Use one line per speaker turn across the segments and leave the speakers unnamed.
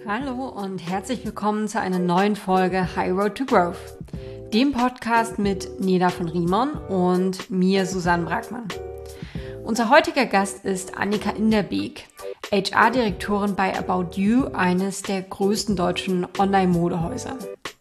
Hallo und herzlich willkommen zu einer neuen Folge High Road to Growth, dem Podcast mit Neda von Riemann und mir, Susanne Brackmann. Unser heutiger Gast ist Annika Inderbeek, HR-Direktorin bei About You, eines der größten deutschen Online-Modehäuser.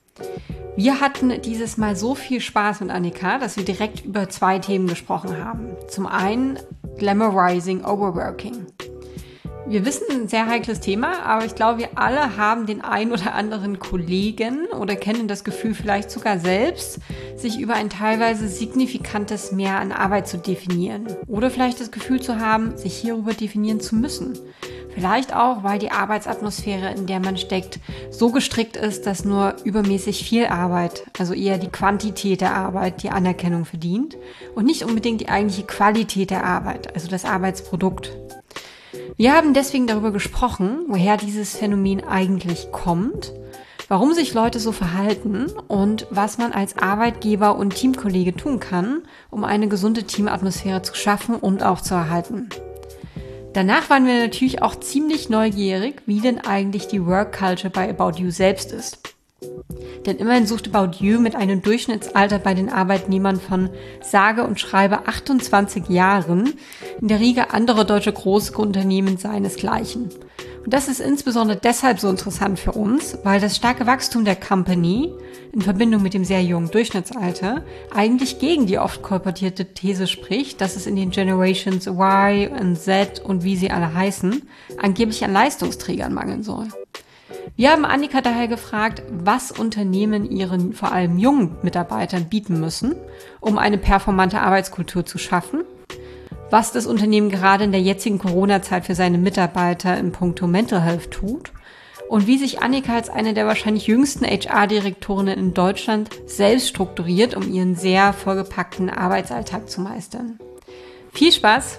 Wir hatten dieses Mal so viel Spaß mit Annika, dass wir direkt über zwei Themen gesprochen haben. Zum einen Glamorizing Overworking. Wir wissen, ein sehr heikles Thema, aber ich glaube, wir alle haben den ein oder anderen Kollegen oder kennen das Gefühl vielleicht sogar selbst, sich über ein teilweise signifikantes Mehr an Arbeit zu definieren. Oder vielleicht das Gefühl zu haben, sich hierüber definieren zu müssen. Vielleicht auch, weil die Arbeitsatmosphäre, in der man steckt, so gestrickt ist, dass nur übermäßig viel Arbeit, also eher die Quantität der Arbeit, die Anerkennung verdient und nicht unbedingt die eigentliche Qualität der Arbeit, also das Arbeitsprodukt. Wir haben deswegen darüber gesprochen, woher dieses Phänomen eigentlich kommt, warum sich Leute so verhalten und was man als Arbeitgeber und Teamkollege tun kann, um eine gesunde Teamatmosphäre zu schaffen und auch zu erhalten. Danach waren wir natürlich auch ziemlich neugierig, wie denn eigentlich die Work Culture bei About You selbst ist. Denn immerhin sucht About You mit einem Durchschnittsalter bei den Arbeitnehmern von sage und schreibe 28 Jahren in der Riege andere deutsche Großunternehmen seinesgleichen. Und das ist insbesondere deshalb so interessant für uns, weil das starke Wachstum der Company in Verbindung mit dem sehr jungen Durchschnittsalter eigentlich gegen die oft kolportierte These spricht, dass es in den Generations Y und Z und wie sie alle heißen, angeblich an Leistungsträgern mangeln soll. Wir haben Annika daher gefragt, was Unternehmen ihren vor allem jungen Mitarbeitern bieten müssen, um eine performante Arbeitskultur zu schaffen, was das Unternehmen gerade in der jetzigen Corona-Zeit für seine Mitarbeiter in puncto Mental Health tut und wie sich Annika als eine der wahrscheinlich jüngsten HR-Direktorinnen in Deutschland selbst strukturiert, um ihren sehr vollgepackten Arbeitsalltag zu meistern. Viel Spaß!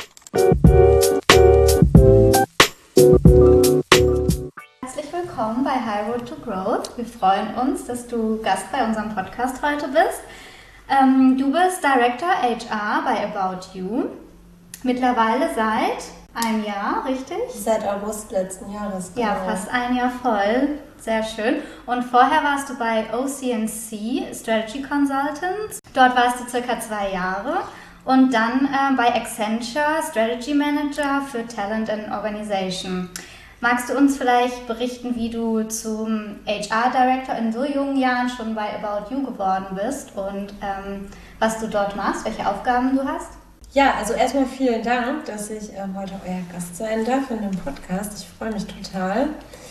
Herzlich willkommen bei High Road to Growth. Wir freuen uns, dass du Gast bei unserem Podcast heute bist. Du bist Director HR bei About You. Mittlerweile seit einem Jahr, richtig?
Seit August letzten Jahres.
Genau. Ja, fast ein Jahr voll. Sehr schön. Und vorher warst du bei OC&C Strategy Consultants. Dort warst du circa 2 Jahre. Und dann bei Accenture Strategy Manager für Talent and Organization. Magst du uns vielleicht berichten, wie du zum HR-Director in so jungen Jahren schon bei About You geworden bist und was du dort machst, welche Aufgaben du hast?
Ja, also erstmal vielen Dank, dass ich heute euer Gast sein darf in dem Podcast. Ich freue mich total.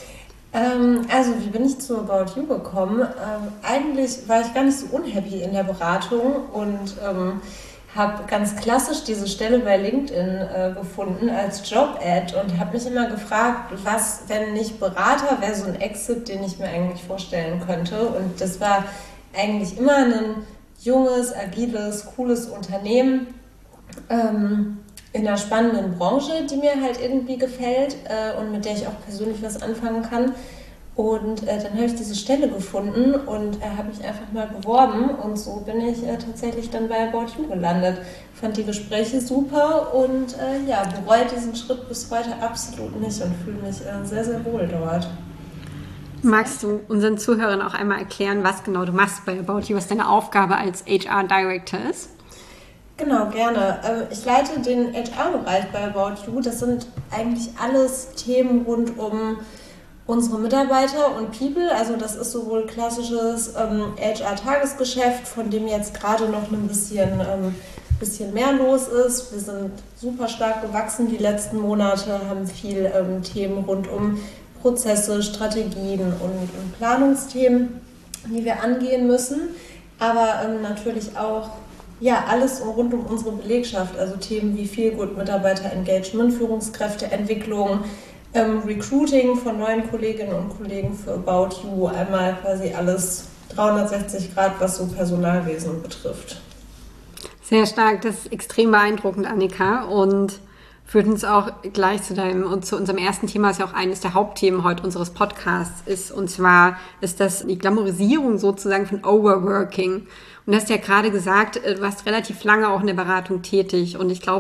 Also wie bin ich zu About You gekommen? Eigentlich war ich gar nicht so unhappy in der Beratung und habe ganz klassisch diese Stelle bei LinkedIn gefunden als Job-Ad und habe mich immer gefragt, was, wenn nicht Berater, wäre so ein Exit, den ich mir eigentlich vorstellen könnte. Und das war eigentlich immer ein junges, agiles, cooles Unternehmen in einer spannenden Branche, die mir halt irgendwie gefällt und mit der ich auch persönlich was anfangen kann. Und dann habe ich diese Stelle gefunden und habe mich einfach mal beworben und so bin ich tatsächlich dann bei About You gelandet. Fand die Gespräche super und bereue diesen Schritt bis heute absolut nicht und fühle mich sehr, sehr wohl dort.
Magst du unseren Zuhörern auch einmal erklären, was genau du machst bei About You, was deine Aufgabe als HR-Director ist?
Genau, gerne. Ich leite den HR-Bereich bei About You. Das sind eigentlich alles Themen rund um unsere Mitarbeiter und People, also das ist sowohl klassisches HR-Tagesgeschäft, von dem jetzt gerade noch ein bisschen mehr los ist. Wir sind super stark gewachsen die letzten Monate, haben viel Themen rund um Prozesse, Strategien und Planungsthemen, die wir angehen müssen, aber natürlich auch alles rund um unsere Belegschaft, also Themen wie Feel-Good, Mitarbeiter-Engagement, Führungskräfteentwicklung, Recruiting von neuen Kolleginnen und Kollegen für About You, einmal quasi alles 360 Grad, was so Personalwesen betrifft.
Sehr stark, das ist extrem beeindruckend, Annika, und führt uns auch gleich zu unserem ersten Thema, das ja auch eines der Hauptthemen heute unseres Podcasts ist, und zwar ist das die Glamorisierung sozusagen von Overworking. Und du hast ja gerade gesagt, du warst relativ lange auch in der Beratung tätig und ich glaube,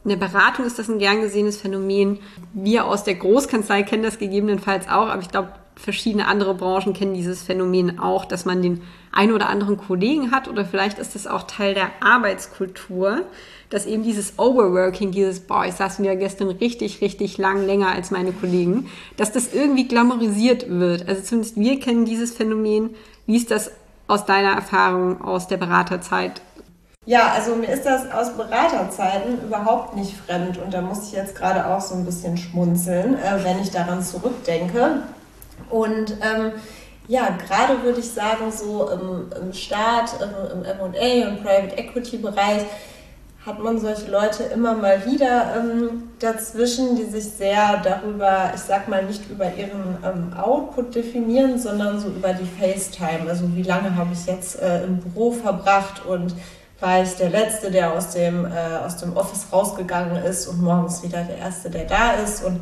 In der Beratung ist das ein gern gesehenes Phänomen. Wir aus der Großkanzlei kennen das gegebenenfalls auch, aber ich glaube, verschiedene andere Branchen kennen dieses Phänomen auch, dass man den einen oder anderen Kollegen hat oder vielleicht ist das auch Teil der Arbeitskultur, dass eben dieses Overworking, ich saß mir gestern richtig, richtig lang, länger als meine Kollegen, dass das irgendwie glamourisiert wird. Also zumindest wir kennen dieses Phänomen. Wie ist das aus deiner Erfahrung aus der Beraterzeit?
Ja, also mir ist das aus Beraterzeiten überhaupt nicht fremd und da muss ich jetzt gerade auch so ein bisschen schmunzeln, wenn ich daran zurückdenke. Und gerade würde ich sagen, so im Staat, im M&A und Private Equity Bereich hat man solche Leute immer mal wieder dazwischen, die sich sehr darüber, ich sag mal, nicht über ihren Output definieren, sondern so über die FaceTime. Also wie lange habe ich jetzt im Büro verbracht und war ich der Letzte, der aus dem Office rausgegangen ist und morgens wieder der Erste, der da ist. Und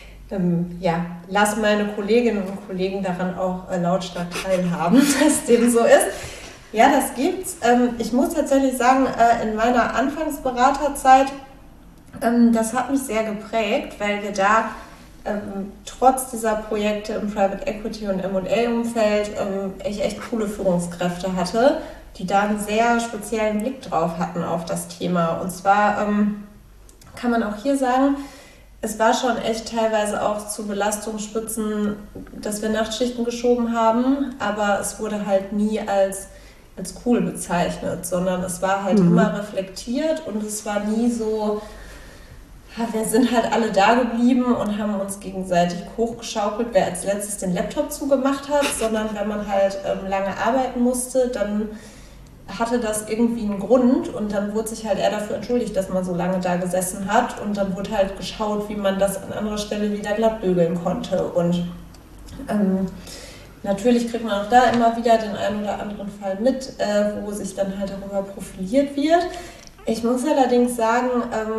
lass meine Kolleginnen und Kollegen daran auch lautstark teilhaben, dass dem so ist. Ja, das gibt's. Ich muss tatsächlich sagen, in meiner Anfangsberaterzeit, das hat mich sehr geprägt, weil wir da trotz dieser Projekte im Private Equity und M&A-Umfeld ich echt coole Führungskräfte hatte, die da einen sehr speziellen Blick drauf hatten auf das Thema. Und zwar kann man auch hier sagen, es war schon echt teilweise auch zu Belastungsspitzen, dass wir Nachtschichten geschoben haben, aber es wurde halt nie als cool bezeichnet, sondern es war halt immer reflektiert und es war nie so, wir sind halt alle da geblieben und haben uns gegenseitig hochgeschaukelt, wer als letztes den Laptop zugemacht hat, sondern wenn man halt lange arbeiten musste, dann hatte das irgendwie einen Grund und dann wurde sich halt eher dafür entschuldigt, dass man so lange da gesessen hat und dann wurde halt geschaut, wie man das an anderer Stelle wieder glatt bügeln konnte und natürlich kriegt man auch da immer wieder den einen oder anderen Fall mit, wo sich dann halt darüber profiliert wird. Ich muss allerdings sagen,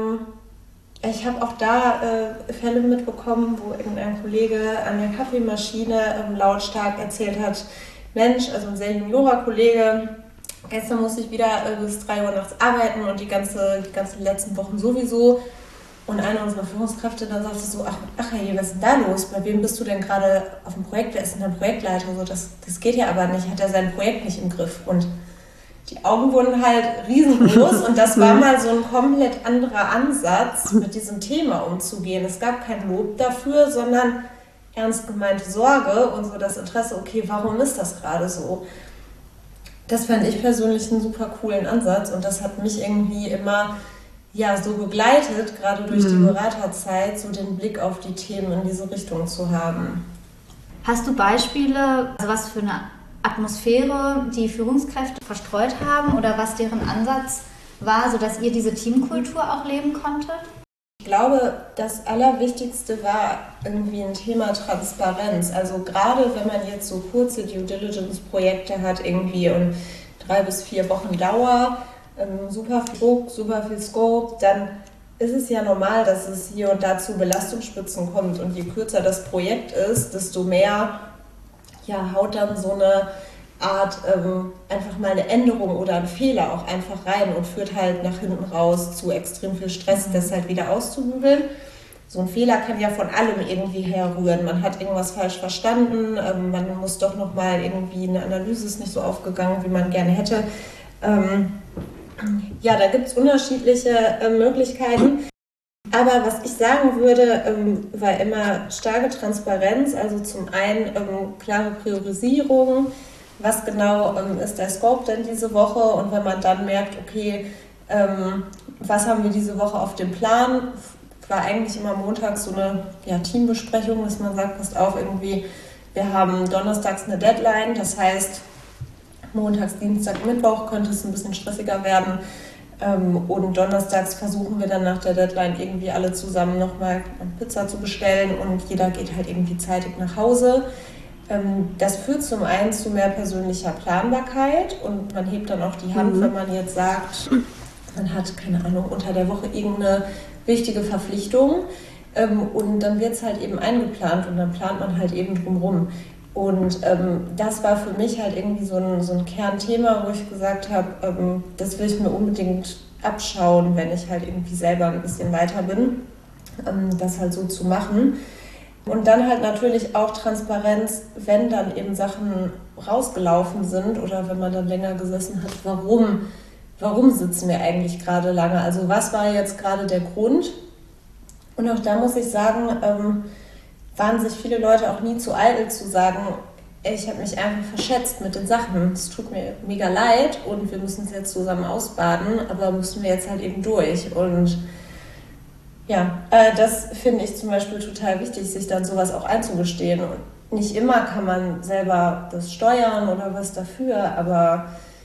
ich habe auch da Fälle mitbekommen, wo irgendein Kollege an der Kaffeemaschine lautstark erzählt hat, Mensch, also ein sehr juniorer Kollege, gestern musste ich wieder bis 3 Uhr nachts arbeiten und die ganzen letzten Wochen sowieso. Und einer unserer Führungskräfte dann sagte so, ach hey, was ist denn da los? Bei wem bist du denn gerade auf dem Projekt? Wer ist denn dein Projektleiter? So, das geht ja aber nicht, hat er sein Projekt nicht im Griff. Und die Augen wurden halt riesengroß und das war mal so ein komplett anderer Ansatz, mit diesem Thema umzugehen. Es gab kein Lob dafür, sondern ernst gemeinte Sorge und so das Interesse, okay, warum ist das gerade so? Das fand ich persönlich einen super coolen Ansatz und das hat mich irgendwie immer so begleitet, gerade durch die Beraterzeit, so den Blick auf die Themen in diese Richtung zu haben.
Hast du Beispiele, also was für eine Atmosphäre die Führungskräfte verstreut haben oder was deren Ansatz war, sodass ihr diese Teamkultur auch leben konntet?
Ich glaube, das Allerwichtigste war irgendwie ein Thema Transparenz. Also gerade wenn man jetzt so kurze Due-Diligence-Projekte hat irgendwie und 3 bis 4 Wochen Dauer, super viel Druck, super viel Scope, dann ist es ja normal, dass es hier und da zu Belastungsspitzen kommt und je kürzer das Projekt ist, desto mehr haut dann so eine Art einfach mal eine Änderung oder ein Fehler auch einfach rein und führt halt nach hinten raus zu extrem viel Stress, das halt wieder auszubügeln. So ein Fehler kann ja von allem irgendwie herrühren. Man hat irgendwas falsch verstanden, man muss doch nochmal irgendwie, eine Analyse ist nicht so aufgegangen, wie man gerne hätte. Da gibt es unterschiedliche Möglichkeiten. Aber was ich sagen würde, war immer starke Transparenz, also zum einen klare Priorisierung, was genau ist der Scope denn diese Woche und wenn man dann merkt, okay, was haben wir diese Woche auf dem Plan, war eigentlich immer montags so eine Teambesprechung, dass man sagt, passt auf, irgendwie, wir haben donnerstags eine Deadline, das heißt, montags, Dienstag, Mittwoch könnte es ein bisschen stressiger werden. Und donnerstags versuchen wir dann nach der Deadline irgendwie alle zusammen nochmal Pizza zu bestellen und jeder geht halt irgendwie zeitig nach Hause. Das führt zum einen zu mehr persönlicher Planbarkeit und man hebt dann auch die Hand, wenn man jetzt sagt, man hat, keine Ahnung, unter der Woche irgendeine wichtige Verpflichtung und dann wird es halt eben eingeplant und dann plant man halt eben drumherum. Und das war für mich halt irgendwie so ein Kernthema, wo ich gesagt habe, das will ich mir unbedingt abschauen, wenn ich halt irgendwie selber ein bisschen weiter bin, das halt so zu machen. Und dann halt natürlich auch Transparenz, wenn dann eben Sachen rausgelaufen sind oder wenn man dann länger gesessen hat, warum sitzen wir eigentlich gerade lange? Also was war jetzt gerade der Grund? Und auch da muss ich sagen, waren sich viele Leute auch nie zu eitel zu sagen, ich habe mich einfach verschätzt mit den Sachen. Es tut mir mega leid und wir müssen es jetzt zusammen ausbaden, aber müssen wir jetzt halt eben durch. Und ja, das finde ich zum Beispiel total wichtig, sich dann sowas auch einzugestehen. Und nicht immer kann man selber das steuern oder was dafür, aber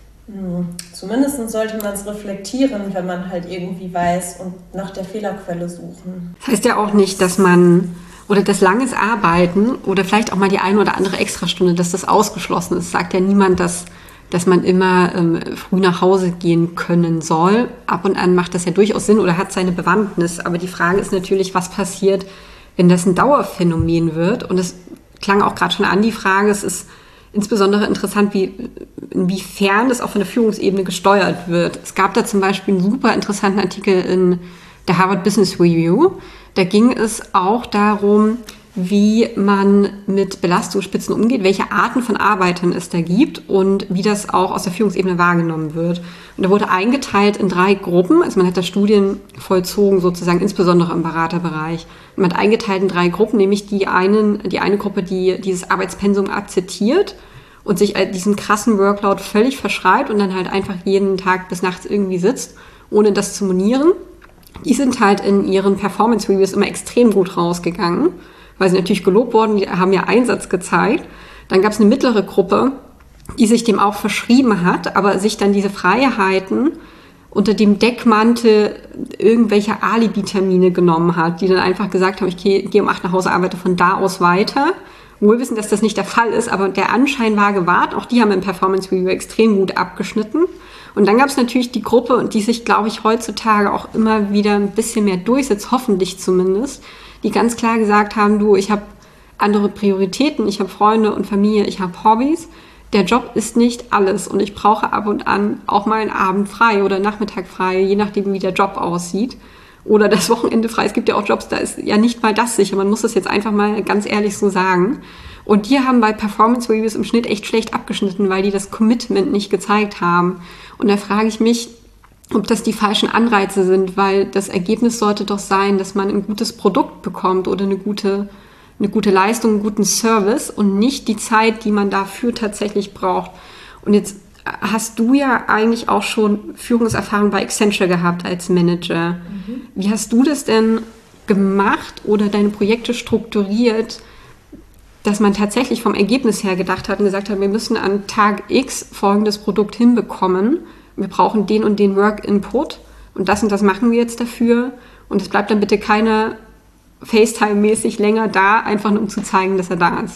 zumindest sollte man es reflektieren, wenn man halt irgendwie weiß und nach der Fehlerquelle suchen.
Das heißt ja auch nicht, dass man oder das langes Arbeiten oder vielleicht auch mal die eine oder andere Extrastunde, dass das ausgeschlossen ist. Sagt ja niemand, dass man immer früh nach Hause gehen können soll. Ab und an macht das ja durchaus Sinn oder hat seine Bewandtnis. Aber die Frage ist natürlich, was passiert, wenn das ein Dauerphänomen wird? Und es klang auch gerade schon an, die Frage, es ist insbesondere interessant, inwiefern das auch von der Führungsebene gesteuert wird. Es gab da zum Beispiel einen super interessanten Artikel in der Harvard Business Review. Da ging es auch darum, wie man mit Belastungsspitzen umgeht, welche Arten von Arbeitern es da gibt und wie das auch aus der Führungsebene wahrgenommen wird. Und da wurde eingeteilt in 3 Gruppen, also man hat da Studien vollzogen, sozusagen insbesondere im Beraterbereich. Und man hat eingeteilt in 3 Gruppen, nämlich die eine Gruppe, die dieses Arbeitspensum akzeptiert und sich diesen krassen Workload völlig verschreibt und dann halt einfach jeden Tag bis nachts irgendwie sitzt, ohne das zu monieren. Die sind halt in ihren Performance-Reviews immer extrem gut rausgegangen, weil sie natürlich gelobt wurden, die haben ja Einsatz gezeigt. Dann gab es eine mittlere Gruppe, die sich dem auch verschrieben hat, aber sich dann diese Freiheiten unter dem Deckmantel irgendwelcher Alibi-Termine genommen hat, die dann einfach gesagt haben, ich gehe um 8 nach Hause, arbeite von da aus weiter. Wohl wissen, dass das nicht der Fall ist, aber der Anschein war gewahrt. Auch die haben im Performance-Review extrem gut abgeschnitten. Und dann gab es natürlich die Gruppe, die sich, glaube ich, heutzutage auch immer wieder ein bisschen mehr durchsetzt, hoffentlich zumindest, die ganz klar gesagt haben, du, ich habe andere Prioritäten, ich habe Freunde und Familie, ich habe Hobbys. Der Job ist nicht alles und ich brauche ab und an auch mal einen Abend frei oder Nachmittag frei, je nachdem, wie der Job aussieht. Oder das Wochenende frei. Es gibt ja auch Jobs, da ist ja nicht mal das sicher. Man muss das jetzt einfach mal ganz ehrlich so sagen. Und die haben bei Performance Reviews im Schnitt echt schlecht abgeschnitten, weil die das Commitment nicht gezeigt haben. Und da frage ich mich, ob das die falschen Anreize sind, weil das Ergebnis sollte doch sein, dass man ein gutes Produkt bekommt oder eine gute Leistung, einen guten Service und nicht die Zeit, die man dafür tatsächlich braucht. Und jetzt hast du ja eigentlich auch schon Führungserfahrung bei Accenture gehabt als Manager. Wie hast du das denn gemacht oder deine Projekte strukturiert, dass man tatsächlich vom Ergebnis her gedacht hat und gesagt hat, wir müssen an Tag X folgendes Produkt hinbekommen. Wir brauchen den und den Work-Input und das machen wir jetzt dafür. Und es bleibt dann bitte keiner FaceTime-mäßig länger da, einfach nur um zu zeigen, dass er da ist.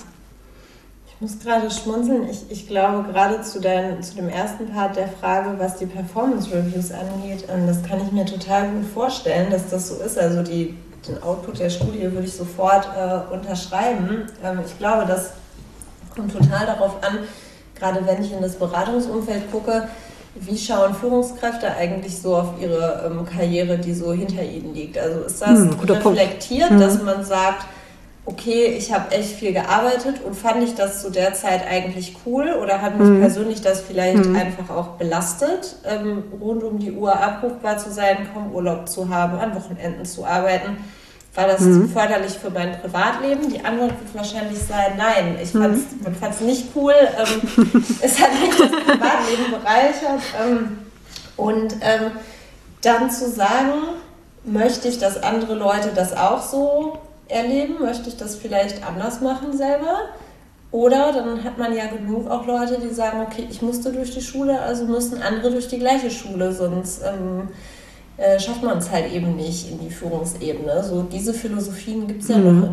Ich muss gerade schmunzeln. Ich glaube, gerade zu dem ersten Part der Frage, was die Performance-Reviews angeht, das kann ich mir total gut vorstellen, dass das so ist. Also den Output der Studie würde ich sofort unterschreiben. Ich glaube, das kommt total darauf an, gerade wenn ich in das Beratungsumfeld gucke, wie schauen Führungskräfte eigentlich so auf ihre Karriere, die so hinter ihnen liegt? Also ist das reflektiert, dass man sagt, okay, ich habe echt viel gearbeitet und fand ich das zu der Zeit eigentlich cool oder hat mich persönlich das vielleicht einfach auch belastet, rund um die Uhr abrufbar zu sein, kaum Urlaub zu haben, an Wochenenden zu arbeiten? War das förderlich für mein Privatleben? Die Antwort wird wahrscheinlich sein, nein. Man fand es nicht cool. Es hat nicht das Privatleben bereichert. Dann zu sagen, möchte ich, dass andere Leute das auch so erleben? Möchte ich das vielleicht anders machen selber? Oder dann hat man ja genug auch Leute, die sagen, okay, ich musste durch die Schule, also müssen andere durch die gleiche Schule, sonst schafft man es halt eben nicht in die Führungsebene. So diese Philosophien gibt es ja noch in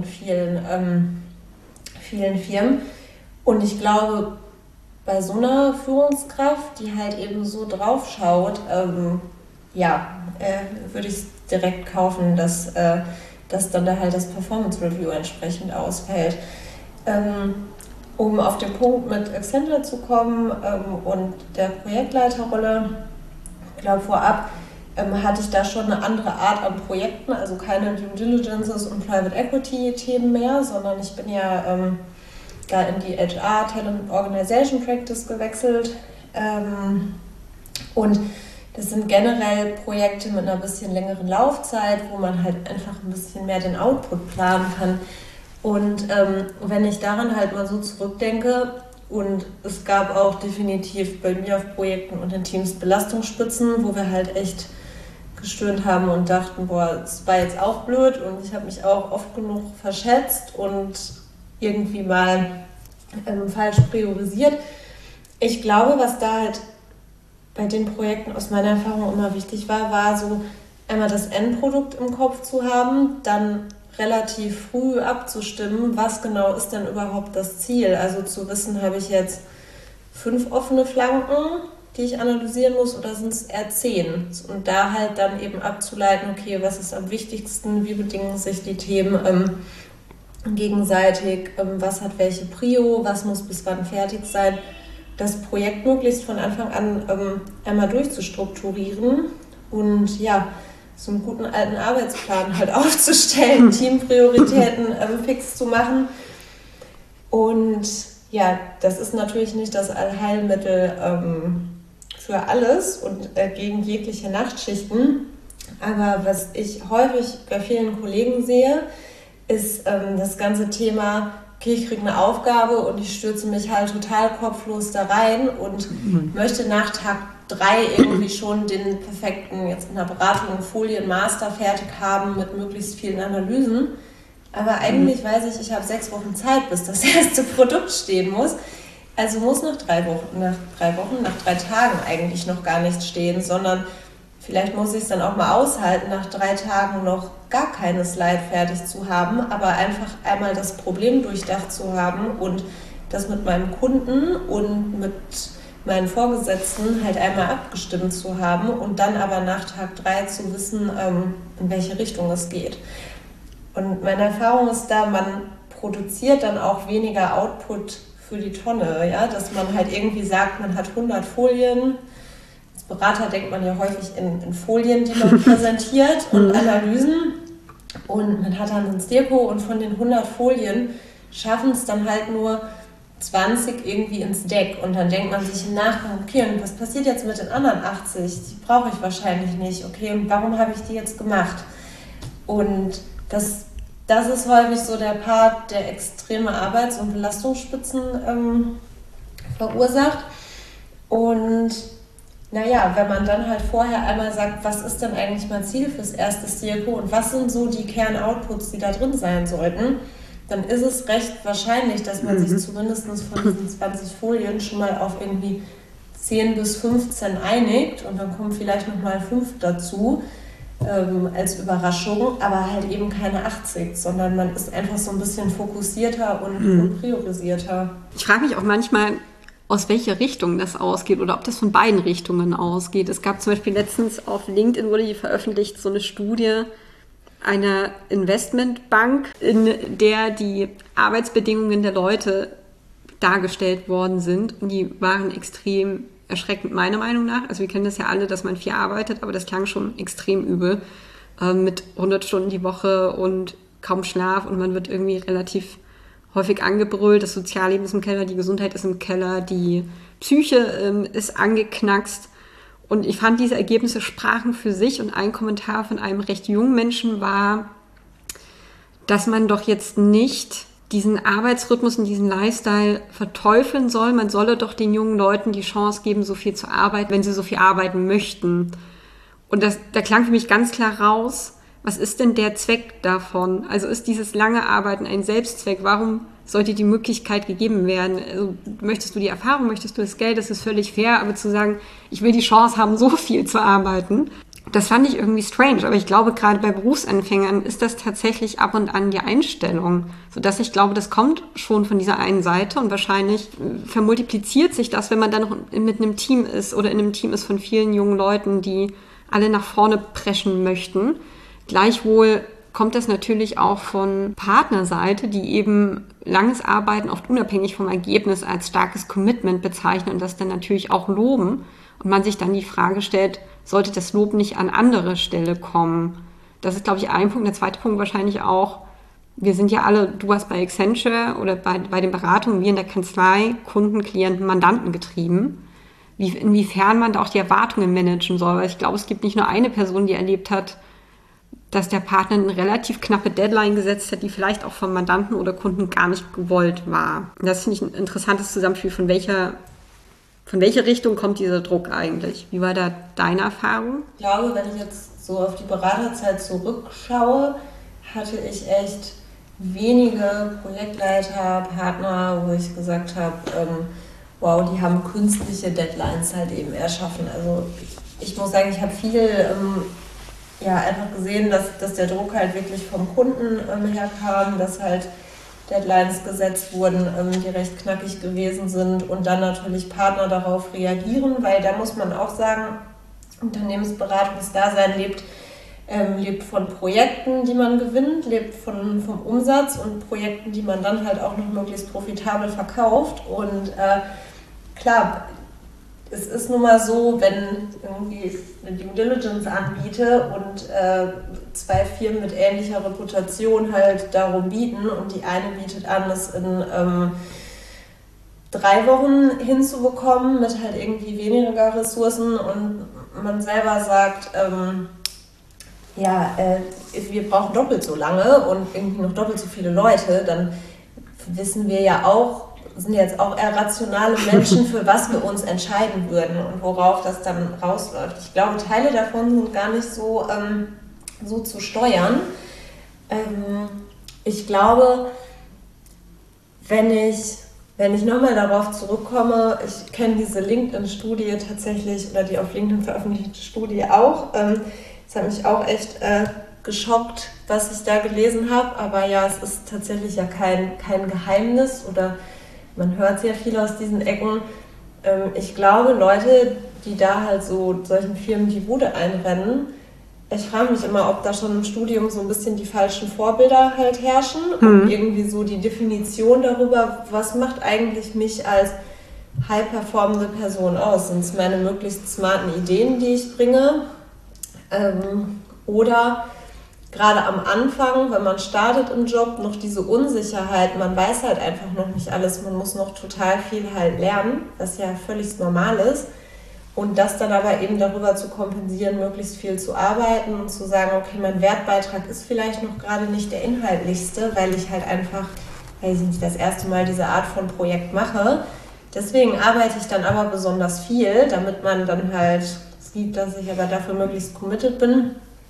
vielen Firmen. Und ich glaube, bei so einer Führungskraft, die halt eben so drauf schaut, würde ich es direkt kaufen, dass dann da halt das Performance Review entsprechend ausfällt. Um auf den Punkt mit Accenture zu kommen und der Projektleiterrolle, ich glaube vorab, hatte ich da schon eine andere Art an Projekten, also keine Due Diligences und Private Equity Themen mehr, sondern ich bin ja da in die HR, Talent Organization Practice gewechselt. Und das sind generell Projekte mit einer bisschen längeren Laufzeit, wo man halt einfach ein bisschen mehr den Output planen kann. Und wenn ich daran halt mal so zurückdenke, und es gab auch definitiv bei mir auf Projekten und in Teams Belastungsspitzen, wo wir halt echt gestöhnt haben und dachten, boah, das war jetzt auch blöd und ich habe mich auch oft genug verschätzt und irgendwie mal falsch priorisiert. Ich glaube, was da halt bei den Projekten aus meiner Erfahrung immer wichtig war, war so einmal das Endprodukt im Kopf zu haben, dann relativ früh abzustimmen, was genau ist denn überhaupt das Ziel. Also zu wissen, habe ich jetzt 5 offene Flanken, die ich analysieren muss, oder sind es eher 10? Und da halt dann eben abzuleiten, okay, was ist am wichtigsten, wie bedingen sich die Themen gegenseitig, was hat welche Prio, was muss bis wann fertig sein. Das Projekt möglichst von Anfang an einmal durchzustrukturieren und ja, so einen guten alten Arbeitsplan halt aufzustellen, Teamprioritäten fix zu machen. Und ja, das ist natürlich nicht das Allheilmittel für alles und gegen jegliche Nachtschichten. Aber was ich häufig bei vielen Kollegen sehe, ist das ganze Thema, okay, ich kriege eine Aufgabe und ich stürze mich halt total kopflos da rein und möchte nach Tag 3 irgendwie schon den perfekten, jetzt in der Beratung, Folienmaster fertig haben mit möglichst vielen Analysen. Aber eigentlich weiß ich habe 6 Wochen Zeit, bis das erste Produkt stehen muss. Also muss nach 3 Wochen, nach 3 Tagen eigentlich noch gar nichts stehen, sondern vielleicht muss ich es dann auch mal aushalten, nach 3 Tagen noch gar keine Slide fertig zu haben, aber einfach einmal das Problem durchdacht zu haben und das mit meinem Kunden und mit meinen Vorgesetzten halt einmal abgestimmt zu haben und dann aber nach Tag 3 zu wissen, in welche Richtung es geht. Und meine Erfahrung ist da, man produziert dann auch weniger Output für die Tonne, ja? Dass man halt irgendwie sagt, man hat 100 Folien. Als Berater denkt man ja häufig in Folien, die man präsentiert und Analysen. Und man hat dann ein Steerco und von den 100 Folien schaffen es dann halt nur 20 irgendwie ins Deck. Und dann denkt man sich im Nachgang, okay, und was passiert jetzt mit den anderen 80? Die brauche ich wahrscheinlich nicht. Okay, und warum habe ich die jetzt gemacht? Und das ist häufig so der Part, der extreme Arbeits- und Belastungsspitzen verursacht. Und naja, wenn man dann halt vorher einmal sagt, was ist denn eigentlich mein Ziel fürs erste Steerco und was sind so die Kern-Outputs, die da drin sein sollten, dann ist es recht wahrscheinlich, dass man sich zumindest von diesen 20 Folien schon mal auf irgendwie 10 bis 15 einigt und dann kommen vielleicht nochmal 5 dazu als Überraschung, aber halt eben keine 80, sondern man ist einfach so ein bisschen fokussierter und priorisierter.
Ich frage mich auch manchmal, aus welcher Richtung das ausgeht oder ob das von beiden Richtungen ausgeht. Es gab zum Beispiel letztens auf LinkedIn wurde die veröffentlicht, so eine Studie einer Investmentbank, in der die Arbeitsbedingungen der Leute dargestellt worden sind. Und die waren extrem erschreckend, meiner Meinung nach. Also wir kennen das ja alle, dass man viel arbeitet, aber das klang schon extrem übel. Mit 100 Stunden die Woche und kaum Schlaf und man wird irgendwie relativ häufig angebrüllt. Das Sozialleben ist im Keller, die Gesundheit ist im Keller, die Psyche ist angeknackst. Und ich fand, diese Ergebnisse sprachen für sich und ein Kommentar von einem recht jungen Menschen war, dass man doch jetzt nicht diesen Arbeitsrhythmus und diesen Lifestyle verteufeln soll. Man solle doch den jungen Leuten die Chance geben, so viel zu arbeiten, wenn sie so viel arbeiten möchten. Und da klang für mich ganz klar raus, was ist denn der Zweck davon? Also ist dieses lange Arbeiten ein Selbstzweck? Warum sollte die Möglichkeit gegeben werden? Also, möchtest du die Erfahrung, möchtest du das Geld? Das ist völlig fair, aber zu sagen, ich will die Chance haben, so viel zu arbeiten, das fand ich irgendwie strange. Aber ich glaube, gerade bei Berufsanfängern ist das tatsächlich ab und an die Einstellung. Sodass ich glaube, das kommt schon von dieser einen Seite und wahrscheinlich vermultipliziert sich das, wenn man dann noch mit einem Team ist oder in einem Team ist von vielen jungen Leuten, die alle nach vorne preschen möchten. Gleichwohl kommt das natürlich auch von Partnerseite, die eben langes Arbeiten oft unabhängig vom Ergebnis als starkes Commitment bezeichnen und das dann natürlich auch loben. Und man sich dann die Frage stellt, sollte das Lob nicht an andere Stelle kommen? Das ist, glaube ich, ein Punkt. Der zweite Punkt wahrscheinlich auch, wir sind ja alle, du warst bei Accenture oder bei den Beratungen, wir in der Kanzlei, Kunden, Klienten, Mandanten getrieben. Inwiefern man da auch die Erwartungen managen soll. Weil ich glaube, es gibt nicht nur eine Person, die erlebt hat, dass der Partner eine relativ knappe Deadline gesetzt hat, die vielleicht auch vom Mandanten oder Kunden gar nicht gewollt war. Das finde ich ein interessantes Zusammenspiel, von welcher Richtung kommt dieser Druck eigentlich? Wie war da deine Erfahrung?
Ich glaube, wenn ich jetzt so auf die Beraterzeit zurückschaue, hatte ich echt wenige Projektleiter, Partner, wo ich gesagt habe, wow, die haben künstliche Deadlines halt eben erschaffen. Also ich muss sagen, ich habe viel einfach gesehen, dass der Druck halt wirklich vom Kunden herkam, dass halt Deadlines gesetzt wurden, die recht knackig gewesen sind und dann natürlich Partner darauf reagieren, weil da muss man auch sagen, Unternehmensberatungsdasein lebt von Projekten, die man gewinnt, lebt vom Umsatz und Projekten, die man dann halt auch noch möglichst profitabel verkauft. Und klar, es ist nun mal so, wenn irgendwie eine Due Diligence anbiete und zwei Firmen mit ähnlicher Reputation halt darum bieten und die eine bietet an, das in 3 Wochen hinzubekommen mit halt irgendwie weniger Ressourcen und man selber sagt, wir brauchen doppelt so lange und irgendwie noch doppelt so viele Leute, dann wissen wir ja auch, sind jetzt auch eher rationale Menschen, für was wir uns entscheiden würden und worauf das dann rausläuft. Ich glaube, Teile davon sind gar nicht so zu steuern. Ich glaube, wenn ich nochmal darauf zurückkomme, ich kenne diese LinkedIn-Studie tatsächlich oder die auf LinkedIn veröffentlichte Studie auch. Das hat mich auch echt geschockt, was ich da gelesen habe. Aber ja, es ist tatsächlich ja kein Geheimnis oder man hört sehr viel aus diesen Ecken. Ich glaube, Leute, die da halt so solchen Firmen die Bude einrennen, ich frage mich immer, ob da schon im Studium so ein bisschen die falschen Vorbilder halt herrschen und irgendwie so die Definition darüber, was macht eigentlich mich als high-performende Person aus? Sind es meine möglichst smarten Ideen, die ich bringe? Oder gerade am Anfang, wenn man startet im Job, noch diese Unsicherheit, man weiß halt einfach noch nicht alles, man muss noch total viel halt lernen, was ja völlig normal ist. Und das dann aber eben darüber zu kompensieren, möglichst viel zu arbeiten und zu sagen, okay, mein Wertbeitrag ist vielleicht noch gerade nicht der inhaltlichste, weil ich halt einfach, weiß ich nicht, das erste Mal diese Art von Projekt mache. Deswegen arbeite ich dann aber besonders viel, damit man dann halt sieht, dass ich aber dafür möglichst committed bin.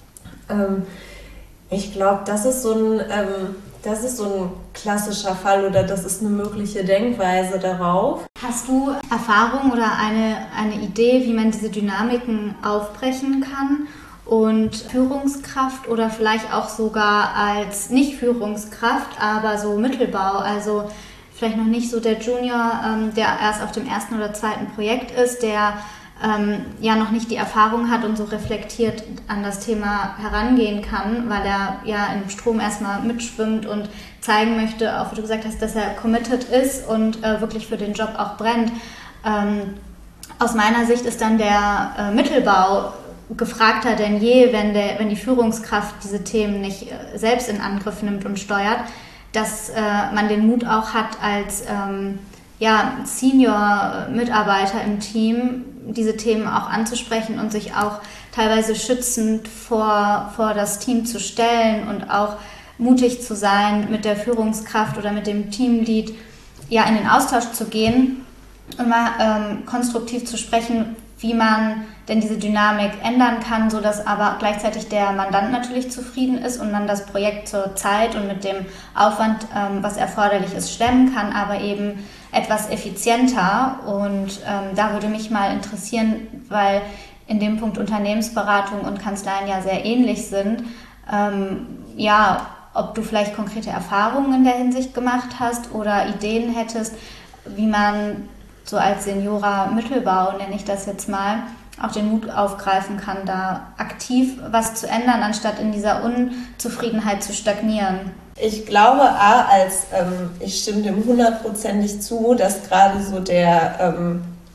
Ich glaube, das ist so ein klassischer Fall oder das ist eine mögliche Denkweise darauf.
Hast du Erfahrung oder eine Idee, wie man diese Dynamiken aufbrechen kann und Führungskraft oder vielleicht auch sogar als nicht Führungskraft, aber so Mittelbau, also vielleicht noch nicht so der Junior, der erst auf dem 1. oder 2. Projekt ist, der noch nicht die Erfahrung hat und so reflektiert an das Thema herangehen kann, weil er ja im Strom erstmal mitschwimmt und zeigen möchte, auch wie du gesagt hast, dass er committed ist und wirklich für den Job auch brennt. Aus meiner Sicht ist dann der Mittelbau gefragter denn je, wenn die Führungskraft diese Themen nicht selbst in Angriff nimmt und steuert, dass man den Mut auch hat, als Senior-Mitarbeiter im Team diese Themen auch anzusprechen und sich auch teilweise schützend vor das Team zu stellen und auch mutig zu sein, mit der Führungskraft oder mit dem Teamlead in den Austausch zu gehen und mal konstruktiv zu sprechen, wie man denn diese Dynamik ändern kann, sodass aber gleichzeitig der Mandant natürlich zufrieden ist und man das Projekt zur Zeit und mit dem Aufwand, was erforderlich ist, stemmen kann, aber eben etwas effizienter. Und da würde mich mal interessieren, weil in dem Punkt Unternehmensberatung und Kanzleien ja sehr ähnlich sind, ob du vielleicht konkrete Erfahrungen in der Hinsicht gemacht hast oder Ideen hättest, wie man so als Seniora-Mittelbau, nenne ich das jetzt mal, auch den Mut aufgreifen kann, da aktiv was zu ändern, anstatt in dieser Unzufriedenheit zu stagnieren.
Ich glaube, ich stimme dem 100%ig zu, dass gerade so der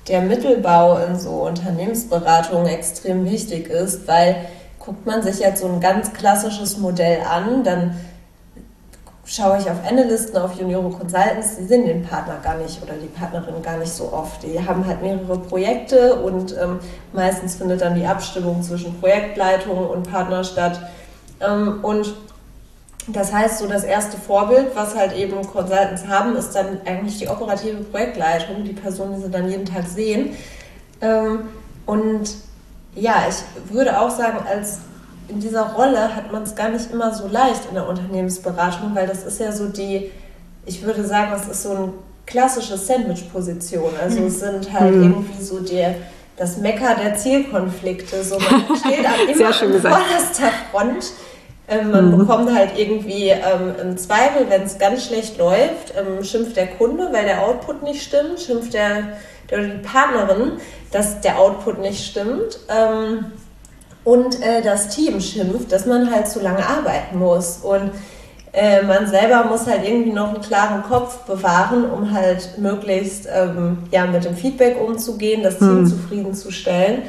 der Mittelbau in so Unternehmensberatungen extrem wichtig ist, weil guckt man sich jetzt so ein ganz klassisches Modell an, dann schaue ich auf Analysten, auf Juniore Consultants, die sehen den Partner gar nicht oder die Partnerin gar nicht so oft. Die haben halt mehrere Projekte und meistens findet dann die Abstimmung zwischen Projektleitung und Partner statt. Und das heißt, so das erste Vorbild, was halt eben Consultants haben, ist dann eigentlich die operative Projektleitung, die Person, die sie dann jeden Tag sehen. Und ja, ich würde auch sagen, in dieser Rolle hat man es gar nicht immer so leicht in der Unternehmensberatung, weil das ist ja so ich würde sagen, das ist so eine klassische Sandwich-Position. Also es sind halt irgendwie so das Mecker der Zielkonflikte. So, man steht immer an vorderster Front. Man bekommt halt irgendwie im Zweifel, wenn es ganz schlecht läuft, schimpft der Kunde, weil der Output nicht stimmt, schimpft die Partnerin, dass der Output nicht stimmt. Und das Team schimpft, dass man halt zu lange arbeiten muss. Und man selber muss halt irgendwie noch einen klaren Kopf bewahren, um halt möglichst mit dem Feedback umzugehen, das Team zufriedenzustellen.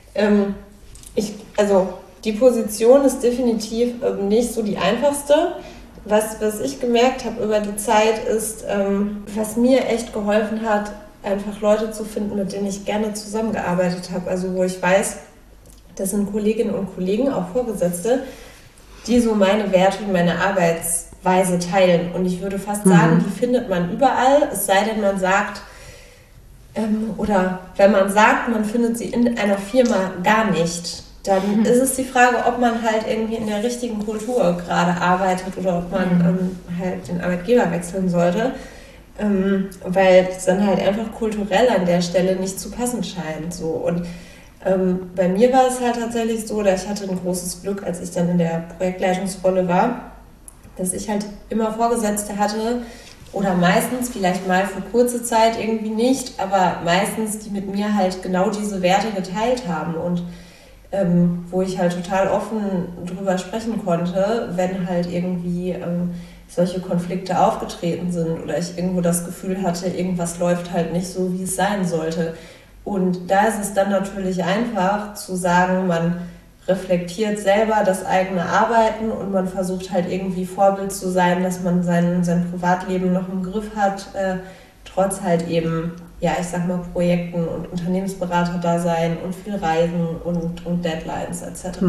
Die Position ist definitiv nicht so die einfachste. Was ich gemerkt habe über die Zeit ist, was mir echt geholfen hat, einfach Leute zu finden, mit denen ich gerne zusammengearbeitet habe. Also wo ich weiß, das sind Kolleginnen und Kollegen, auch Vorgesetzte, die so meine Werte und meine Arbeitsweise teilen. Und ich würde fast sagen, die findet man überall, es sei denn, man sagt, oder wenn man sagt, man findet sie in einer Firma gar nicht, dann ist es die Frage, ob man halt irgendwie in der richtigen Kultur gerade arbeitet oder ob man halt den Arbeitgeber wechseln sollte, weil es dann halt einfach kulturell an der Stelle nicht zu passen scheint. So. Und bei mir war es halt tatsächlich so, dass ich hatte ein großes Glück, als ich dann in der Projektleitungsrolle war, dass ich halt immer Vorgesetzte hatte oder meistens, vielleicht mal für kurze Zeit irgendwie nicht, aber meistens, die mit mir halt genau diese Werte geteilt haben und wo ich halt total offen drüber sprechen konnte, wenn halt irgendwie solche Konflikte aufgetreten sind oder ich irgendwo das Gefühl hatte, irgendwas läuft halt nicht so, wie es sein sollte. Und da ist es dann natürlich einfach zu sagen, man reflektiert selber das eigene Arbeiten und man versucht halt irgendwie Vorbild zu sein, dass man sein Privatleben noch im Griff hat, trotz halt eben, ja, ich sag mal, Projekten und Unternehmensberater da sein und viel Reisen und Deadlines etc.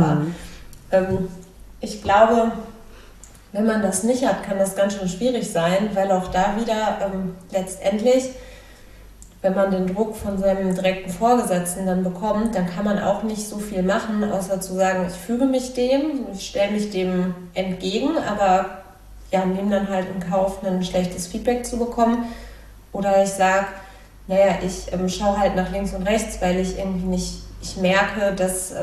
Ich glaube, wenn man das nicht hat, kann das ganz schön schwierig sein, weil auch da wieder letztendlich, wenn man den Druck von seinem direkten Vorgesetzten dann bekommt, dann kann man auch nicht so viel machen, außer zu sagen, ich füge mich dem, ich stelle mich dem entgegen, aber ja, nehme dann halt in Kauf, ein schlechtes Feedback zu bekommen. Oder ich sage, naja, ich schaue halt nach links und rechts, weil ich irgendwie nicht, ich merke, dass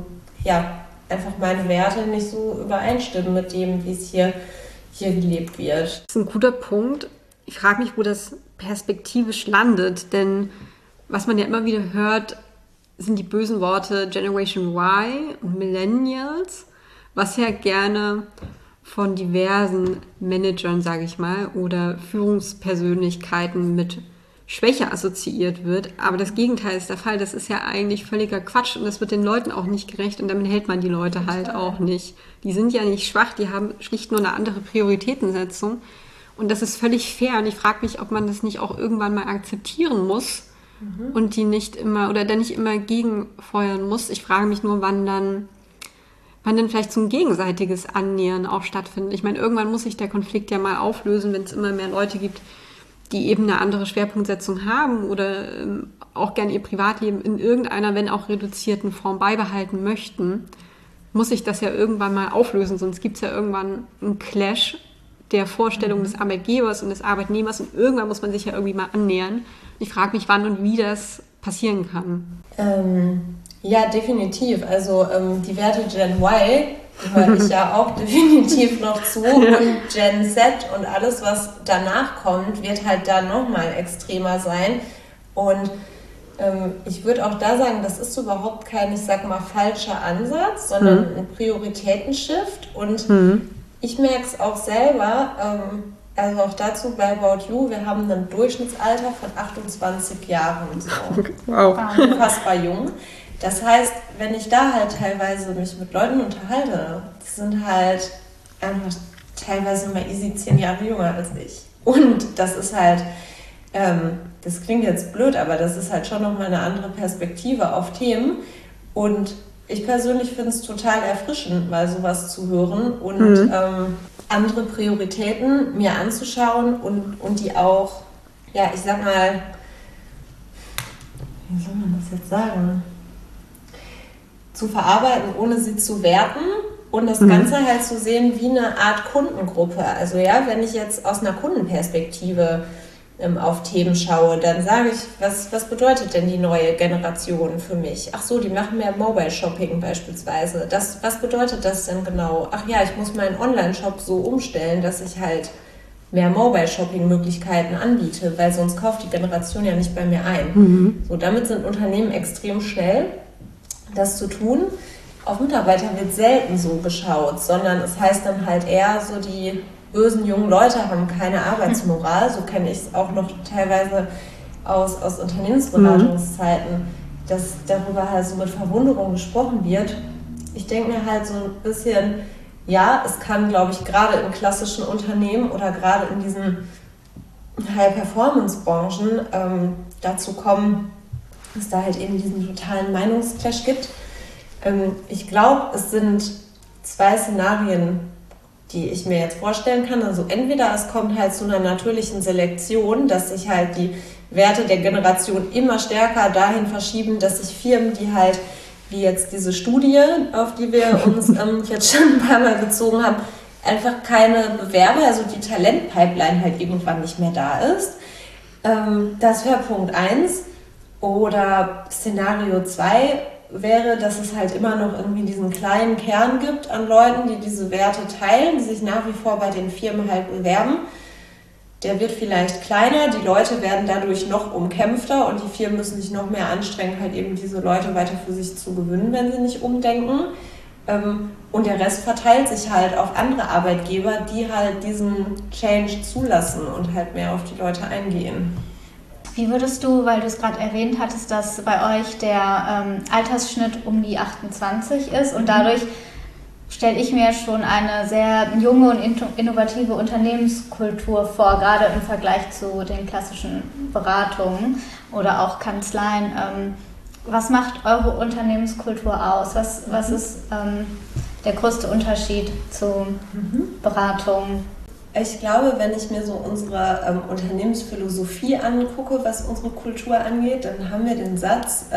einfach meine Werte nicht so übereinstimmen mit dem, wie es hier gelebt wird.
Das ist ein guter Punkt. Ich frage mich, wo das perspektivisch landet, denn was man ja immer wieder hört, sind die bösen Worte Generation Y und Millennials, was ja gerne von diversen Managern, sage ich mal, oder Führungspersönlichkeiten mit Schwäche assoziiert wird. Aber das Gegenteil ist der Fall. Das ist ja eigentlich völliger Quatsch und das wird den Leuten auch nicht gerecht und damit hält man die Leute halt auch nicht. Die sind ja nicht schwach, die haben schlicht nur eine andere Prioritätensetzung und das ist völlig fair und ich frage mich, ob man das nicht auch irgendwann mal akzeptieren muss und die nicht immer oder dann nicht immer gegenfeuern muss. Ich frage mich nur, wann dann vielleicht so ein gegenseitiges Annähern auch stattfindet. Ich meine, irgendwann muss sich der Konflikt ja mal auflösen, wenn es immer mehr Leute gibt, die eben eine andere Schwerpunktsetzung haben oder auch gerne ihr Privatleben in irgendeiner, wenn auch reduzierten Form beibehalten möchten, muss sich das ja irgendwann mal auflösen, sonst gibt es ja irgendwann einen Clash der Vorstellung des Arbeitgebers und des Arbeitnehmers und irgendwann muss man sich ja irgendwie mal annähern. Ich frage mich, wann und wie das passieren kann.
Ja, definitiv. Also die Werte Gen Y gehöre ich ja auch definitiv noch zu und Gen Z und alles, was danach kommt, wird halt da nochmal extremer sein. Und ich würde auch da sagen, das ist überhaupt kein, ich sag mal, falscher Ansatz, sondern ein Prioritätenshift. Und ich merke es auch selber, Also auch dazu bei About You, wir haben ein Durchschnittsalter von 28 Jahren. So.
Wow.
Unfassbar jung. Das heißt, wenn ich da halt teilweise mich mit Leuten unterhalte, die sind halt einfach teilweise mal easy 10 Jahre jünger als ich. Und das ist halt, das klingt jetzt blöd, aber das ist halt schon nochmal eine andere Perspektive auf Themen. Und ich persönlich finde es total erfrischend, mal sowas zu hören und andere Prioritäten mir anzuschauen und die auch, ja, ich sag mal, wie soll man das jetzt sagen, zu verarbeiten, ohne sie zu werten und das Ganze halt zu sehen wie eine Art Kundengruppe. Also ja, wenn ich jetzt aus einer Kundenperspektive auf Themen schaue, dann sage ich, was bedeutet denn die neue Generation für mich? Ach so, die machen mehr Mobile Shopping beispielsweise. Was bedeutet das denn genau? Ach ja, ich muss meinen Online-Shop so umstellen, dass ich halt mehr Mobile Shopping Möglichkeiten anbiete, weil sonst kauft die Generation ja nicht bei mir ein. So, damit sind Unternehmen extrem schnell, das zu tun. Auf Mitarbeiter wird selten so geschaut, sondern es heißt dann halt eher so, die bösen jungen Leute haben keine Arbeitsmoral, so kenne ich es auch noch teilweise aus Unternehmensberatungszeiten, dass darüber halt so mit Verwunderung gesprochen wird. Ich denke mir halt so ein bisschen, ja, es kann, glaube ich, gerade in klassischen Unternehmen oder gerade in diesen High-Performance-Branchen dazu kommen, dass da halt eben diesen totalen Meinungsclash gibt. Ich glaube, es sind 2 Szenarien, die ich mir jetzt vorstellen kann. Also entweder es kommt halt zu einer natürlichen Selektion, dass sich halt die Werte der Generation immer stärker dahin verschieben, dass sich Firmen, die halt, wie jetzt diese Studie, auf die wir uns jetzt schon ein paar Mal bezogen haben, einfach keine Bewerber, also die Talentpipeline halt irgendwann nicht mehr da ist. Das wäre Punkt 1. Oder Szenario 2 wäre, dass es halt immer noch irgendwie diesen kleinen Kern gibt an Leuten, die diese Werte teilen, die sich nach wie vor bei den Firmen halt bewerben. Der wird vielleicht kleiner, die Leute werden dadurch noch umkämpfter und die Firmen müssen sich noch mehr anstrengen, halt eben diese Leute weiter für sich zu gewinnen, wenn sie nicht umdenken. Und der Rest verteilt sich halt auf andere Arbeitgeber, die halt diesen Change zulassen und halt mehr auf die Leute eingehen.
Wie würdest du, weil du es gerade erwähnt hattest, dass bei euch der Altersschnitt um die 28 ist und dadurch stelle ich mir schon eine sehr junge und innovative Unternehmenskultur vor, gerade im Vergleich zu den klassischen Beratungen oder auch Kanzleien. Was macht eure Unternehmenskultur aus? Was ist der größte Unterschied zu Beratungen?
Ich glaube, wenn ich mir so unsere Unternehmensphilosophie angucke, was unsere Kultur angeht, dann haben wir den Satz,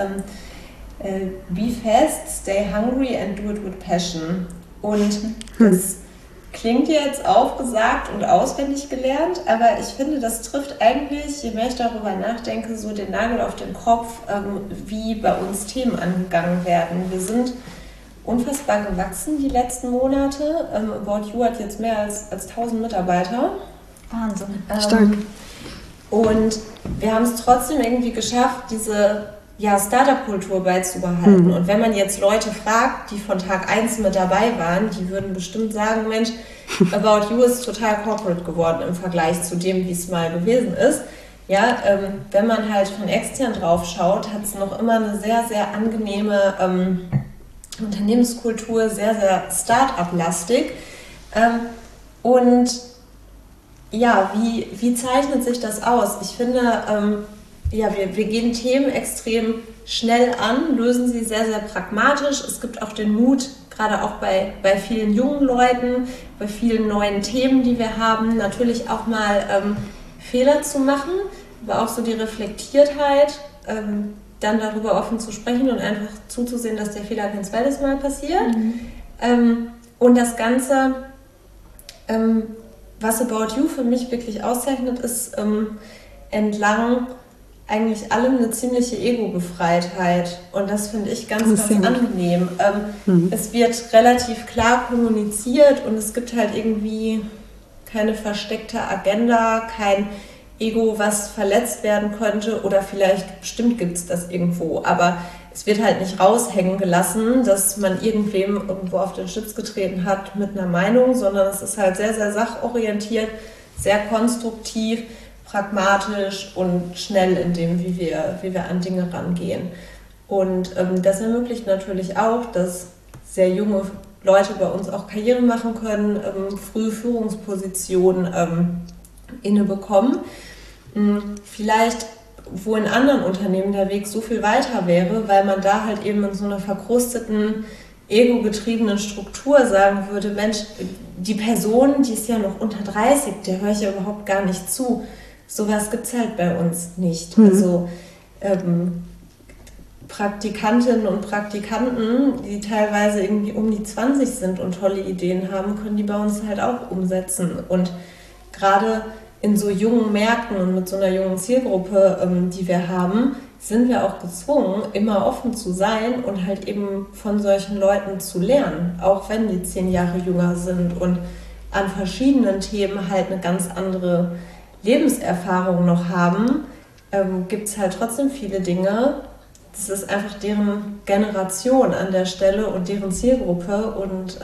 be fast, stay hungry and do it with passion. Und das klingt jetzt aufgesagt und auswendig gelernt, aber ich finde, das trifft eigentlich, je mehr ich darüber nachdenke, so den Nagel auf den Kopf, wie bei uns Themen angegangen werden. Wir sind unfassbar gewachsen die letzten Monate. About You hat jetzt mehr als 1000 Mitarbeiter.
Wahnsinn.
Stark.
Und wir haben es trotzdem irgendwie geschafft, diese Startup-Kultur beizubehalten. Und wenn man jetzt Leute fragt, die von Tag 1 mit dabei waren, die würden bestimmt sagen, Mensch, About You ist total corporate geworden im Vergleich zu dem, wie es mal gewesen ist. Ja, wenn man halt von extern drauf schaut, hat es noch immer eine sehr, sehr angenehme Unternehmenskultur, sehr, sehr Start-up-lastig. Und ja, wie zeichnet sich das aus? Ich finde, wir gehen Themen extrem schnell an, lösen sie sehr, sehr pragmatisch. Es gibt auch den Mut, gerade auch bei vielen jungen Leuten, bei vielen neuen Themen, die wir haben, natürlich auch mal Fehler zu machen, aber auch so die Reflektiertheit, dann darüber offen zu sprechen und einfach zuzusehen, dass der Fehler kein zweites Mal passiert. Und das Ganze, was About You für mich wirklich auszeichnet, ist entlang eigentlich allem eine ziemliche Ego-Befreitheit. Und das finde ich ganz angenehm. Es wird relativ klar kommuniziert und es gibt halt irgendwie keine versteckte Agenda, kein Ego, was verletzt werden könnte, oder vielleicht bestimmt gibt es das irgendwo, aber es wird halt nicht raushängen gelassen, dass man irgendwem irgendwo auf den Schlips getreten hat mit einer Meinung, sondern es ist halt sehr, sehr sachorientiert, sehr konstruktiv, pragmatisch und schnell in dem, wie wir an Dinge rangehen. Und das ermöglicht natürlich auch, dass sehr junge Leute bei uns auch Karriere machen können, früh Führungspositionen inne bekommen. Vielleicht, wo in anderen Unternehmen der Weg so viel weiter wäre, weil man da halt eben in so einer verkrusteten, ego-getriebenen Struktur sagen würde, Mensch, die Person, die ist ja noch unter 30, der höre ich ja überhaupt gar nicht zu. Sowas gibt es halt bei uns nicht. Also Praktikantinnen und Praktikanten, die teilweise irgendwie um die 20 sind und tolle Ideen haben, können die bei uns halt auch umsetzen. Und gerade in so jungen Märkten und mit so einer jungen Zielgruppe, die wir haben, sind wir auch gezwungen, immer offen zu sein und halt eben von solchen Leuten zu lernen, auch wenn die 10 Jahre jünger sind und an verschiedenen Themen halt eine ganz andere Lebenserfahrung noch haben, gibt es halt trotzdem viele Dinge. Das ist einfach deren Generation an der Stelle und deren Zielgruppe und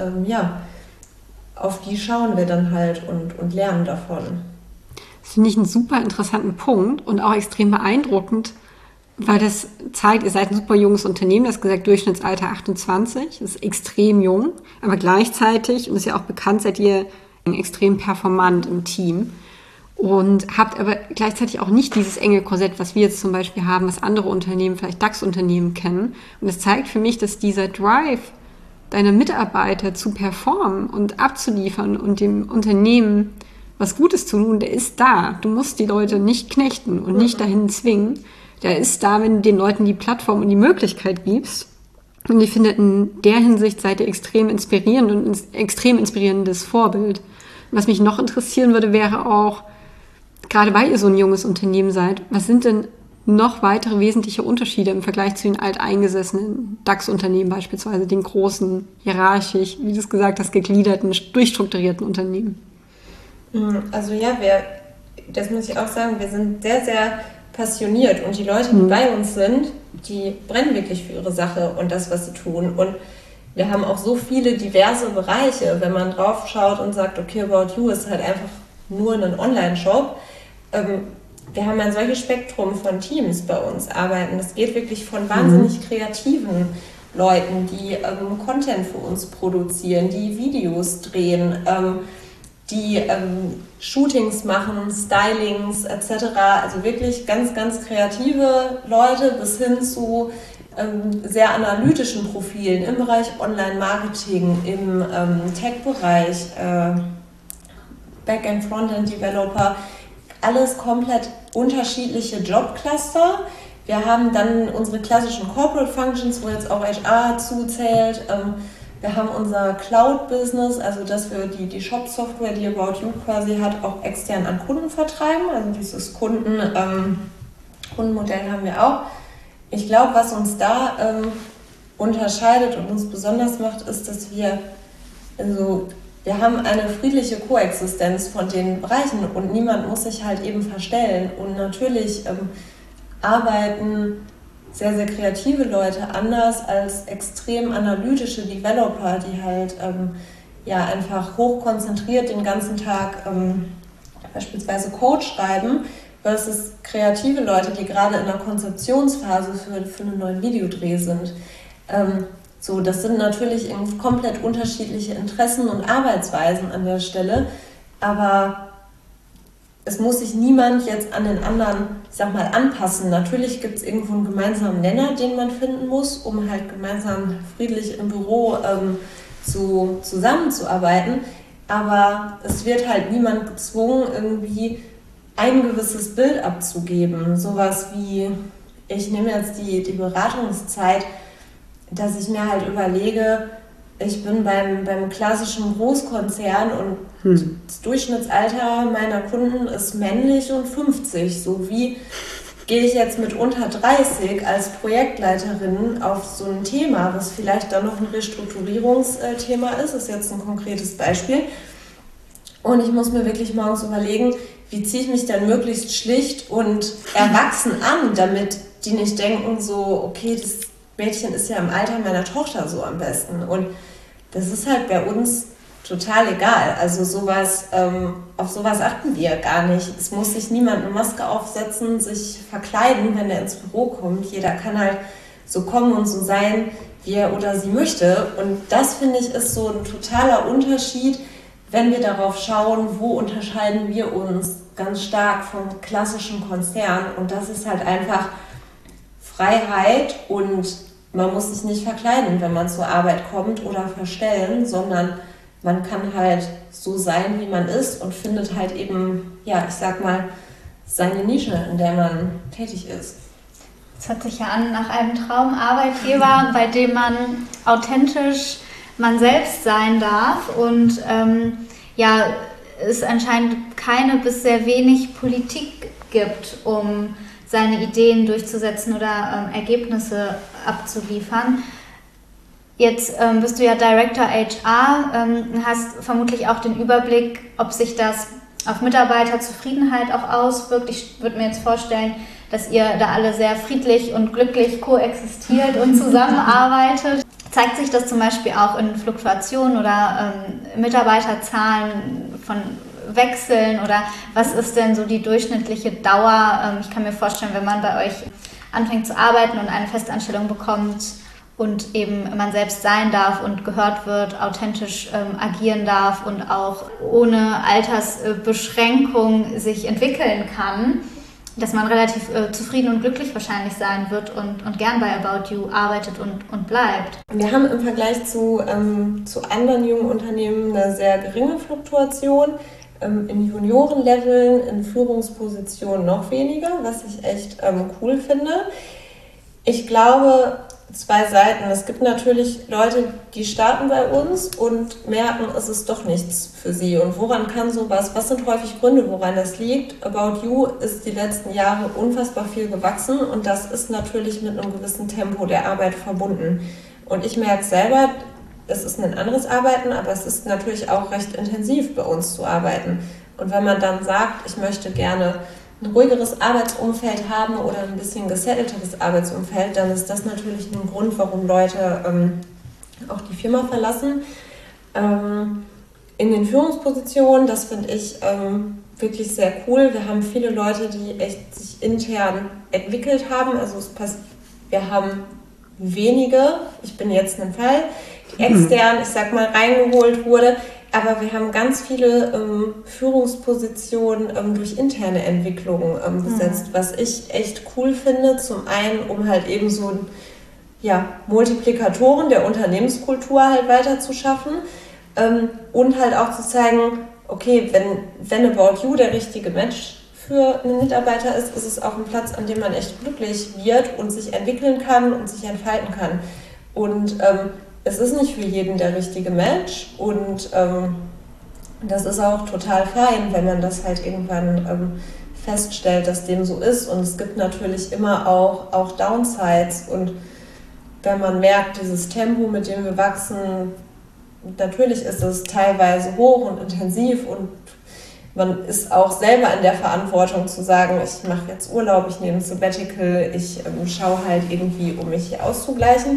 auf die schauen wir dann halt und lernen davon.
Das finde ich einen super interessanten Punkt und auch extrem beeindruckend, weil das zeigt, ihr seid ein super junges Unternehmen, das gesagt Durchschnittsalter 28, das ist extrem jung, aber gleichzeitig, und ist ja auch bekannt, seid ihr extrem performant im Team. Und habt aber gleichzeitig auch nicht dieses enge Korsett, was wir jetzt zum Beispiel haben, was andere Unternehmen, vielleicht DAX-Unternehmen kennen. Und es zeigt für mich, dass dieser Drive deiner Mitarbeiter zu performen und abzuliefern und dem Unternehmen was Gutes zu tun, der ist da. Du musst die Leute nicht knechten und nicht dahin zwingen. Der ist da, wenn du den Leuten die Plattform und die Möglichkeit gibst. Und ich finde, in der Hinsicht seid ihr extrem inspirierend und ein extrem inspirierendes Vorbild. Was mich noch interessieren würde, wäre auch, gerade weil ihr so ein junges Unternehmen seid, was sind denn noch weitere wesentliche Unterschiede im Vergleich zu den alteingesessenen DAX-Unternehmen beispielsweise, den großen, hierarchisch, wie du es gesagt hast, gegliederten, durchstrukturierten Unternehmen?
Also das muss ich auch sagen, wir sind sehr, sehr passioniert und die Leute, die bei uns sind, die brennen wirklich für ihre Sache und das, was sie tun. Und wir haben auch so viele diverse Bereiche, wenn man drauf schaut und sagt, okay, About You ist halt einfach nur ein Online-Shop. Wir haben ein solches Spektrum von Teams bei uns arbeiten. Das geht wirklich von wahnsinnig kreativen Leuten, die Content für uns produzieren, die Videos drehen, die Shootings machen, Stylings etc. Also wirklich ganz, ganz kreative Leute bis hin zu sehr analytischen Profilen im Bereich Online-Marketing, im Tech-Bereich, Backend, Frontend-Developer, alles komplett unterschiedliche Jobcluster. Wir haben dann unsere klassischen Corporate Functions, wo jetzt auch HR zuzählt. Wir haben unser Cloud-Business, also dass wir die Shop-Software, die About You quasi hat, auch extern an Kunden vertreiben. Also dieses Kundenmodell haben wir auch. Ich glaube, was uns da unterscheidet und uns besonders macht, ist, dass wir haben eine friedliche Koexistenz von den Bereichen und niemand muss sich halt eben verstellen. Und natürlich arbeiten sehr, sehr kreative Leute anders als extrem analytische Developer, die halt einfach hochkonzentriert den ganzen Tag beispielsweise Code schreiben, versus kreative Leute, die gerade in der Konzeptionsphase für einen neuen Videodreh sind. Das sind natürlich komplett unterschiedliche Interessen und Arbeitsweisen an der Stelle, aber es muss sich niemand jetzt an den anderen, anpassen. Natürlich gibt es irgendwo einen gemeinsamen Nenner, den man finden muss, um halt gemeinsam friedlich im Büro zusammenzuarbeiten, aber es wird halt niemand gezwungen, irgendwie ein gewisses Bild abzugeben. Sowas wie, ich nehme jetzt die Beratungszeit, dass ich mir halt überlege, ich bin beim klassischen Großkonzern und das Durchschnittsalter meiner Kunden ist männlich und 50. So wie gehe ich jetzt mit unter 30 als Projektleiterin auf so ein Thema, was vielleicht dann noch ein Restrukturierungsthema ist jetzt ein konkretes Beispiel. Und ich muss mir wirklich morgens überlegen, wie ziehe ich mich dann möglichst schlicht und erwachsen an, damit die nicht denken so, okay, das Mädchen ist ja im Alter meiner Tochter so am besten. Und das ist halt bei uns total egal. Also sowas, auf sowas achten wir gar nicht. Es muss sich niemand eine Maske aufsetzen, sich verkleiden, wenn er ins Büro kommt. Jeder kann halt so kommen und so sein, wie er oder sie möchte. Und das, finde ich, ist so ein totaler Unterschied, wenn wir darauf schauen, wo unterscheiden wir uns ganz stark vom klassischen Konzern. Und das ist halt einfach Freiheit, und man muss sich nicht verkleiden, wenn man zur Arbeit kommt, oder verstellen, sondern man kann halt so sein, wie man ist, und findet halt eben, ja, ich sag mal, seine Nische, in der man tätig ist.
Das hört sich ja an nach einem Traumarbeitgeber, bei dem man authentisch man selbst sein darf und es anscheinend keine bis sehr wenig Politik gibt, um seine Ideen durchzusetzen oder Ergebnisse abzuliefern. Jetzt bist du ja Director HR, hast vermutlich auch den Überblick, ob sich das auf Mitarbeiterzufriedenheit auch auswirkt. Ich würde mir jetzt vorstellen, dass ihr da alle sehr friedlich und glücklich koexistiert und zusammenarbeitet. Zeigt sich das zum Beispiel auch in Fluktuationen oder Mitarbeiterzahlen von Wechseln, oder was ist denn so die durchschnittliche Dauer? Ich kann mir vorstellen, wenn man bei euch anfängt zu arbeiten und eine Festanstellung bekommt und eben man selbst sein darf und gehört wird, authentisch agieren darf und auch ohne Altersbeschränkung sich entwickeln kann, dass man relativ zufrieden und glücklich wahrscheinlich sein wird und gern bei About You arbeitet und bleibt.
Wir haben im Vergleich zu anderen jungen Unternehmen eine sehr geringe Fluktuation. In Juniorenleveln, in Führungspositionen noch weniger, was ich echt cool finde. Ich glaube, zwei Seiten. Es gibt natürlich Leute, die starten bei uns und merken, es ist doch nichts für sie. Und woran kann sowas, was sind häufig Gründe, woran das liegt? About You ist die letzten Jahre unfassbar viel gewachsen, und das ist natürlich mit einem gewissen Tempo der Arbeit verbunden. Und ich merke selber, es ist ein anderes Arbeiten, aber es ist natürlich auch recht intensiv bei uns zu arbeiten. Und wenn man dann sagt, ich möchte gerne ein ruhigeres Arbeitsumfeld haben oder ein bisschen gesettelteres Arbeitsumfeld, dann ist das natürlich ein Grund, warum Leute auch die Firma verlassen. In den Führungspositionen, das finde ich wirklich sehr cool. Wir haben viele Leute, die echt sich intern entwickelt haben. Also wir haben wenige, ich bin jetzt ein Fall, die extern, ich sag mal, reingeholt wurde. Aber wir haben ganz viele Führungspositionen durch interne Entwicklungen besetzt, was ich echt cool finde. Zum einen, um halt eben so Multiplikatoren der Unternehmenskultur halt weiter zu schaffen und halt auch zu zeigen, okay, wenn About You der richtige Match für einen Mitarbeiter ist, ist es auch ein Platz, an dem man echt glücklich wird und sich entwickeln kann und sich entfalten kann. Und es ist nicht für jeden der richtige Match, und das ist auch total fein, wenn man das halt irgendwann feststellt, dass dem so ist. Und es gibt natürlich immer auch Downsides, und wenn man merkt, dieses Tempo, mit dem wir wachsen, natürlich ist es teilweise hoch und intensiv, und man ist auch selber in der Verantwortung zu sagen, ich mache jetzt Urlaub, ich nehme ein Sabbatical, ich schaue halt irgendwie, um mich hier auszugleichen.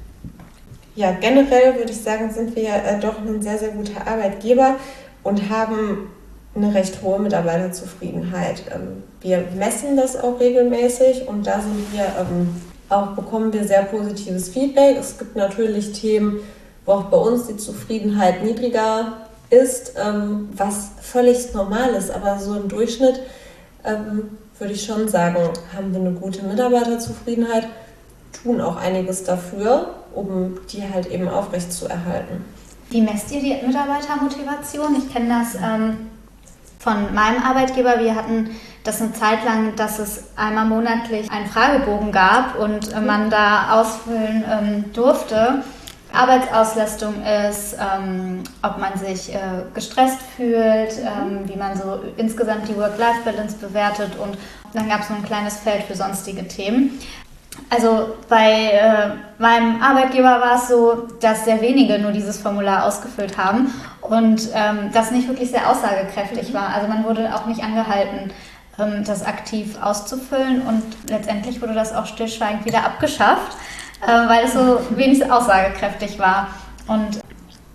Ja, generell würde ich sagen, sind wir doch ein sehr, sehr guter Arbeitgeber und haben eine recht hohe Mitarbeiterzufriedenheit. Wir messen das auch regelmäßig, und da bekommen wir sehr positives Feedback. Es gibt natürlich Themen, wo auch bei uns die Zufriedenheit niedriger ist, was völlig normal ist, aber so im Durchschnitt würde ich schon sagen, haben wir eine gute Mitarbeiterzufriedenheit, tun auch einiges dafür, um die halt eben aufrecht zu erhalten.
Wie messt ihr die Mitarbeitermotivation? Ich kenne das von meinem Arbeitgeber. Wir hatten das eine Zeit lang, dass es einmal monatlich einen Fragebogen gab und man da ausfüllen durfte. Arbeitsauslastung ist, ob man sich gestresst fühlt, wie man so insgesamt die Work-Life-Balance bewertet, und dann gab es so ein kleines Feld für sonstige Themen. Also bei meinem Arbeitgeber war es so, dass sehr wenige nur dieses Formular ausgefüllt haben und das nicht wirklich sehr aussagekräftig war. Also man wurde auch nicht angehalten, das aktiv auszufüllen, und letztendlich wurde das auch stillschweigend wieder abgeschafft, weil es so wenig aussagekräftig war. Und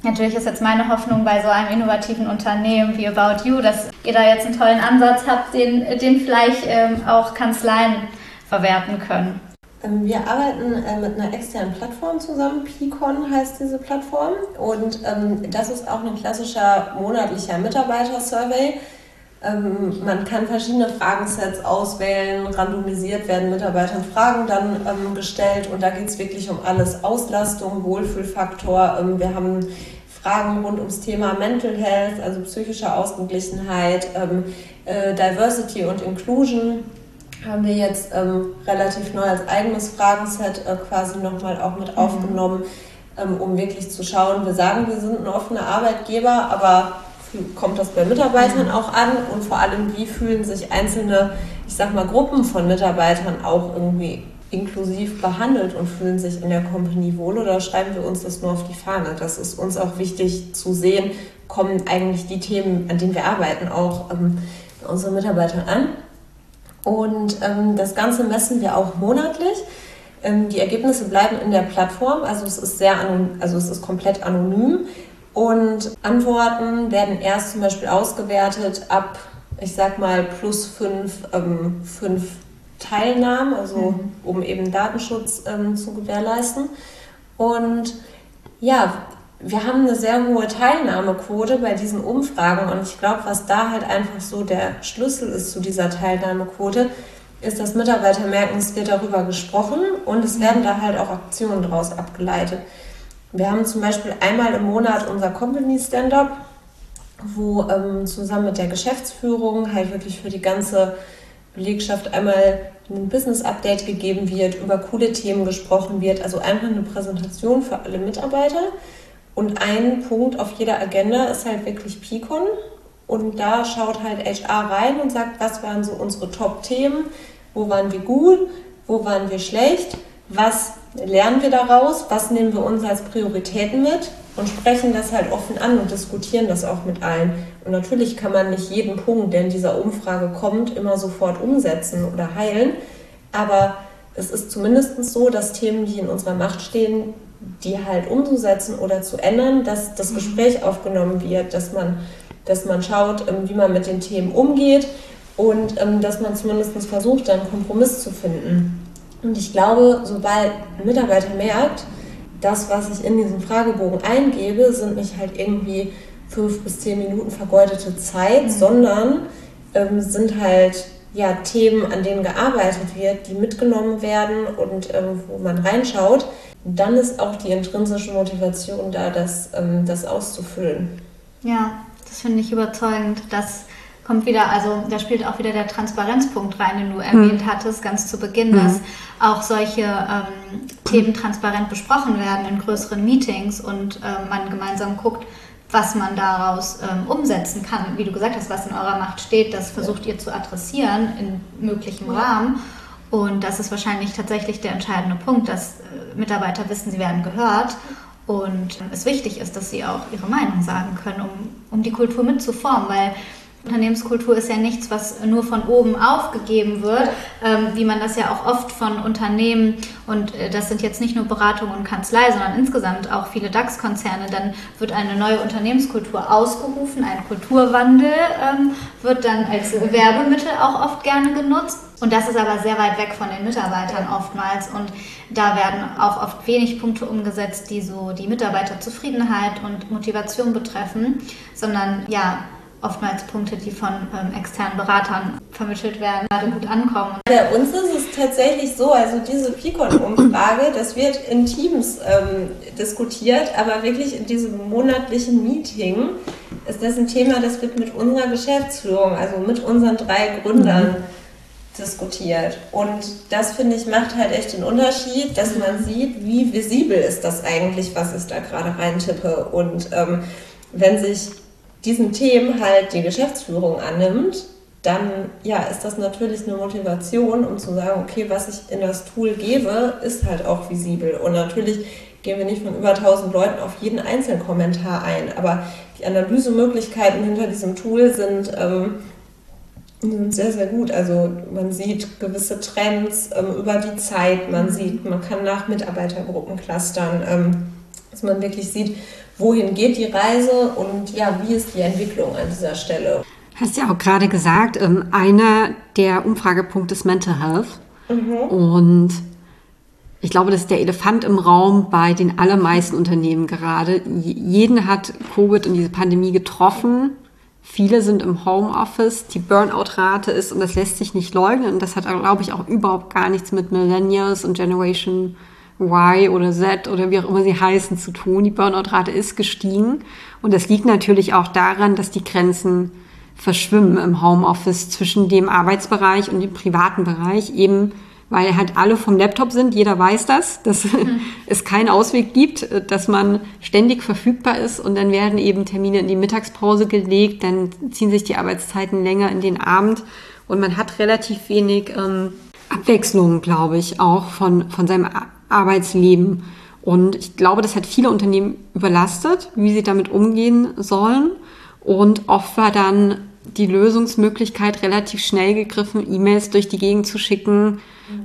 Natürlich ist jetzt meine Hoffnung bei so einem innovativen Unternehmen wie About You, dass ihr da jetzt einen tollen Ansatz habt, den vielleicht auch Kanzleien verwerten können.
Wir arbeiten mit einer externen Plattform zusammen, Peakon heißt diese Plattform, und das ist auch ein klassischer monatlicher Mitarbeiter-Survey. Man kann verschiedene Fragensets auswählen, randomisiert werden Mitarbeitern Fragen dann gestellt, und da geht es wirklich um alles: Auslastung, Wohlfühlfaktor. Wir haben Fragen rund ums Thema Mental Health, also psychische Ausgeglichenheit, Diversity und Inclusion. Haben wir jetzt relativ neu als eigenes Fragenset quasi nochmal auch mit aufgenommen, um wirklich zu schauen. Wir sagen, wir sind ein offener Arbeitgeber, aber kommt das bei Mitarbeitern auch an, und vor allem, wie fühlen sich einzelne, ich sag mal, Gruppen von Mitarbeitern auch irgendwie inklusiv behandelt und fühlen sich in der Company wohl, oder schreiben wir uns das nur auf die Fahne? Das ist uns auch wichtig zu sehen, kommen eigentlich die Themen, an denen wir arbeiten, auch bei unseren Mitarbeitern an. Und das Ganze messen wir auch monatlich. Die Ergebnisse bleiben in der Plattform, also es ist komplett anonym. Und Antworten werden erst zum Beispiel ausgewertet ab, ich sag mal, plus 5 Teilnahmen, also um eben Datenschutz zu gewährleisten. Und ja, wir haben eine sehr hohe Teilnahmequote bei diesen Umfragen, und ich glaube, was da halt einfach so der Schlüssel ist zu dieser Teilnahmequote, ist, dass Mitarbeiter merken, es wird darüber gesprochen und es werden da halt auch Aktionen daraus abgeleitet. Wir haben zum Beispiel einmal im Monat unser Company Stand-Up, wo zusammen mit der Geschäftsführung halt wirklich für die ganze Belegschaft einmal ein Business-Update gegeben wird, über coole Themen gesprochen wird, also einfach eine Präsentation für alle Mitarbeiter. Und ein Punkt auf jeder Agenda ist halt wirklich Peakon, und da schaut halt HR rein und sagt, was waren so unsere Top-Themen, wo waren wir gut, wo waren wir schlecht, was lernen wir daraus, was nehmen wir uns als Prioritäten mit, und sprechen das halt offen an und diskutieren das auch mit allen. Und natürlich kann man nicht jeden Punkt, der in dieser Umfrage kommt, immer sofort umsetzen oder heilen, aber es ist zumindest so, dass Themen, die in unserer Macht stehen, die halt umzusetzen oder zu ändern, dass das Gespräch aufgenommen wird, dass man schaut, wie man mit den Themen umgeht, und dass man zumindest versucht, dann einen Kompromiss zu finden. Und ich glaube, sobald ein Mitarbeiter merkt, das, was ich in diesen Fragebogen eingebe, sind nicht halt irgendwie 5 bis 10 Minuten vergeudete Zeit, sondern sind halt Themen, an denen gearbeitet wird, die mitgenommen werden und wo man reinschaut, dann ist auch die intrinsische Motivation da, das auszufüllen.
Ja, das finde ich überzeugend. Das kommt wieder, also da spielt auch wieder der Transparenzpunkt rein, den du erwähnt hattest, ganz zu Beginn, dass auch solche Themen transparent besprochen werden in größeren Meetings und man gemeinsam guckt, was man daraus umsetzen kann. Wie du gesagt hast, was in eurer Macht steht, das versucht ihr zu adressieren in möglichem Rahmen. Und das ist wahrscheinlich tatsächlich der entscheidende Punkt, dass Mitarbeiter wissen, sie werden gehört und es wichtig ist, dass sie auch ihre Meinung sagen können, um die Kultur mitzuformen, weil Unternehmenskultur ist ja nichts, was nur von oben aufgegeben wird, wie man das ja auch oft von Unternehmen, und das sind jetzt nicht nur Beratung und Kanzlei, sondern insgesamt auch viele DAX-Konzerne, dann wird eine neue Unternehmenskultur ausgerufen, ein Kulturwandel wird dann als Werbemittel auch oft gerne genutzt. Und das ist aber sehr weit weg von den Mitarbeitern oftmals, und da werden auch oft wenig Punkte umgesetzt, die so die Mitarbeiterzufriedenheit und Motivation betreffen, sondern oftmals Punkte, die von externen Beratern vermittelt werden, gerade gut ankommen.
Bei uns ist es tatsächlich so, also diese Peakon-Umfrage, das wird in Teams diskutiert, aber wirklich in diesem monatlichen Meeting ist das ein Thema, das wird mit unserer Geschäftsführung, also mit unseren 3 Gründern diskutiert. Und das, finde ich, macht halt echt den Unterschied, dass man sieht, wie visibel ist das eigentlich, was ich da gerade reintippe. Und wenn sich diesen Themen halt die Geschäftsführung annimmt, dann ist das natürlich eine Motivation, um zu sagen, okay, was ich in das Tool gebe, ist halt auch visibel. Und natürlich gehen wir nicht von über 1000 Leuten auf jeden einzelnen Kommentar ein, aber die Analysemöglichkeiten hinter diesem Tool sind sehr, sehr gut. Also man sieht gewisse Trends über die Zeit, man kann nach Mitarbeitergruppen clustern, dass man wirklich sieht, wohin geht die Reise und ja, wie ist die Entwicklung an dieser Stelle.
Hast ja auch gerade gesagt, einer der Umfragepunkte ist Mental Health. Und ich glaube, das ist der Elefant im Raum bei den allermeisten Unternehmen gerade. Jeden hat Covid und diese Pandemie getroffen. Viele sind im Homeoffice. Die Burnout-Rate ist, und das lässt sich nicht leugnen, und das hat, glaube ich, auch überhaupt gar nichts mit Millennials und Generation Y oder Z oder wie auch immer sie heißen zu tun. Die Burnout-Rate ist gestiegen. Und das liegt natürlich auch daran, dass die Grenzen verschwimmen im Homeoffice zwischen dem Arbeitsbereich und dem privaten Bereich, eben weil halt alle vom Laptop sind. Jeder weiß das, dass es keinen Ausweg gibt, dass man ständig verfügbar ist, und dann werden eben Termine in die Mittagspause gelegt, dann ziehen sich die Arbeitszeiten länger in den Abend und man hat relativ wenig Abwechslung, glaube ich, auch von seinem Arbeitsleben. Und ich glaube, das hat viele Unternehmen überlastet, wie sie damit umgehen sollen. Und oft war dann die Lösungsmöglichkeit relativ schnell gegriffen, E-Mails durch die Gegend zu schicken,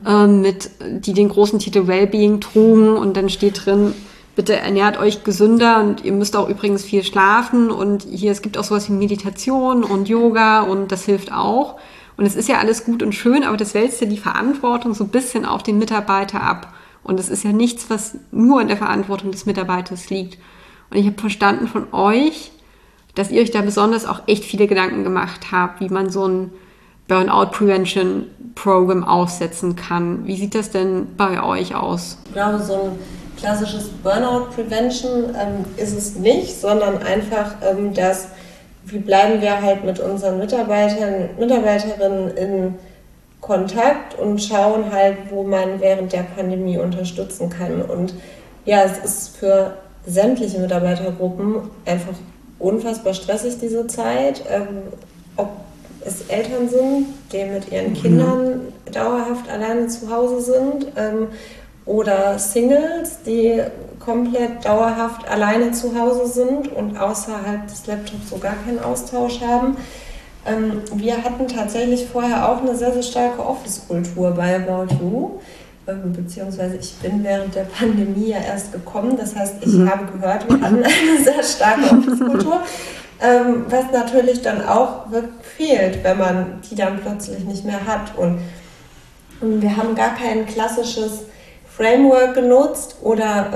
die den großen Titel Wellbeing trugen, und dann steht drin, bitte ernährt euch gesünder und ihr müsst auch übrigens viel schlafen, und hier, es gibt auch sowas wie Meditation und Yoga und das hilft auch. Und es ist ja alles gut und schön, aber das wälzt ja die Verantwortung so ein bisschen auf den Mitarbeiter ab. Und es ist ja nichts, was nur in der Verantwortung des Mitarbeiters liegt. Und ich habe verstanden von euch, dass ihr euch da besonders auch echt viele Gedanken gemacht habt, wie man so ein Burnout Prevention Program aufsetzen kann. Wie sieht das denn bei euch aus?
Ich glaube, so ein klassisches Burnout Prevention ist es nicht, sondern einfach, wie bleiben wir halt mit unseren Mitarbeitern und Mitarbeiterinnen in Kontakt und schauen halt, wo man während der Pandemie unterstützen kann. Und ja, es ist für sämtliche Mitarbeitergruppen einfach unfassbar stressig, diese Zeit. Ob es Eltern sind, die mit ihren Kindern dauerhaft alleine zu Hause sind, oder Singles, die komplett dauerhaft alleine zu Hause sind und außerhalb des Laptops so gar keinen Austausch haben. Wir hatten tatsächlich vorher auch eine sehr, sehr starke Office-Kultur bei About You, beziehungsweise ich bin während der Pandemie ja erst gekommen. Das heißt, ich habe gehört, wir hatten eine sehr starke Office-Kultur, was natürlich dann auch wirklich fehlt, wenn man die dann plötzlich nicht mehr hat. Und wir haben gar kein klassisches Framework genutzt oder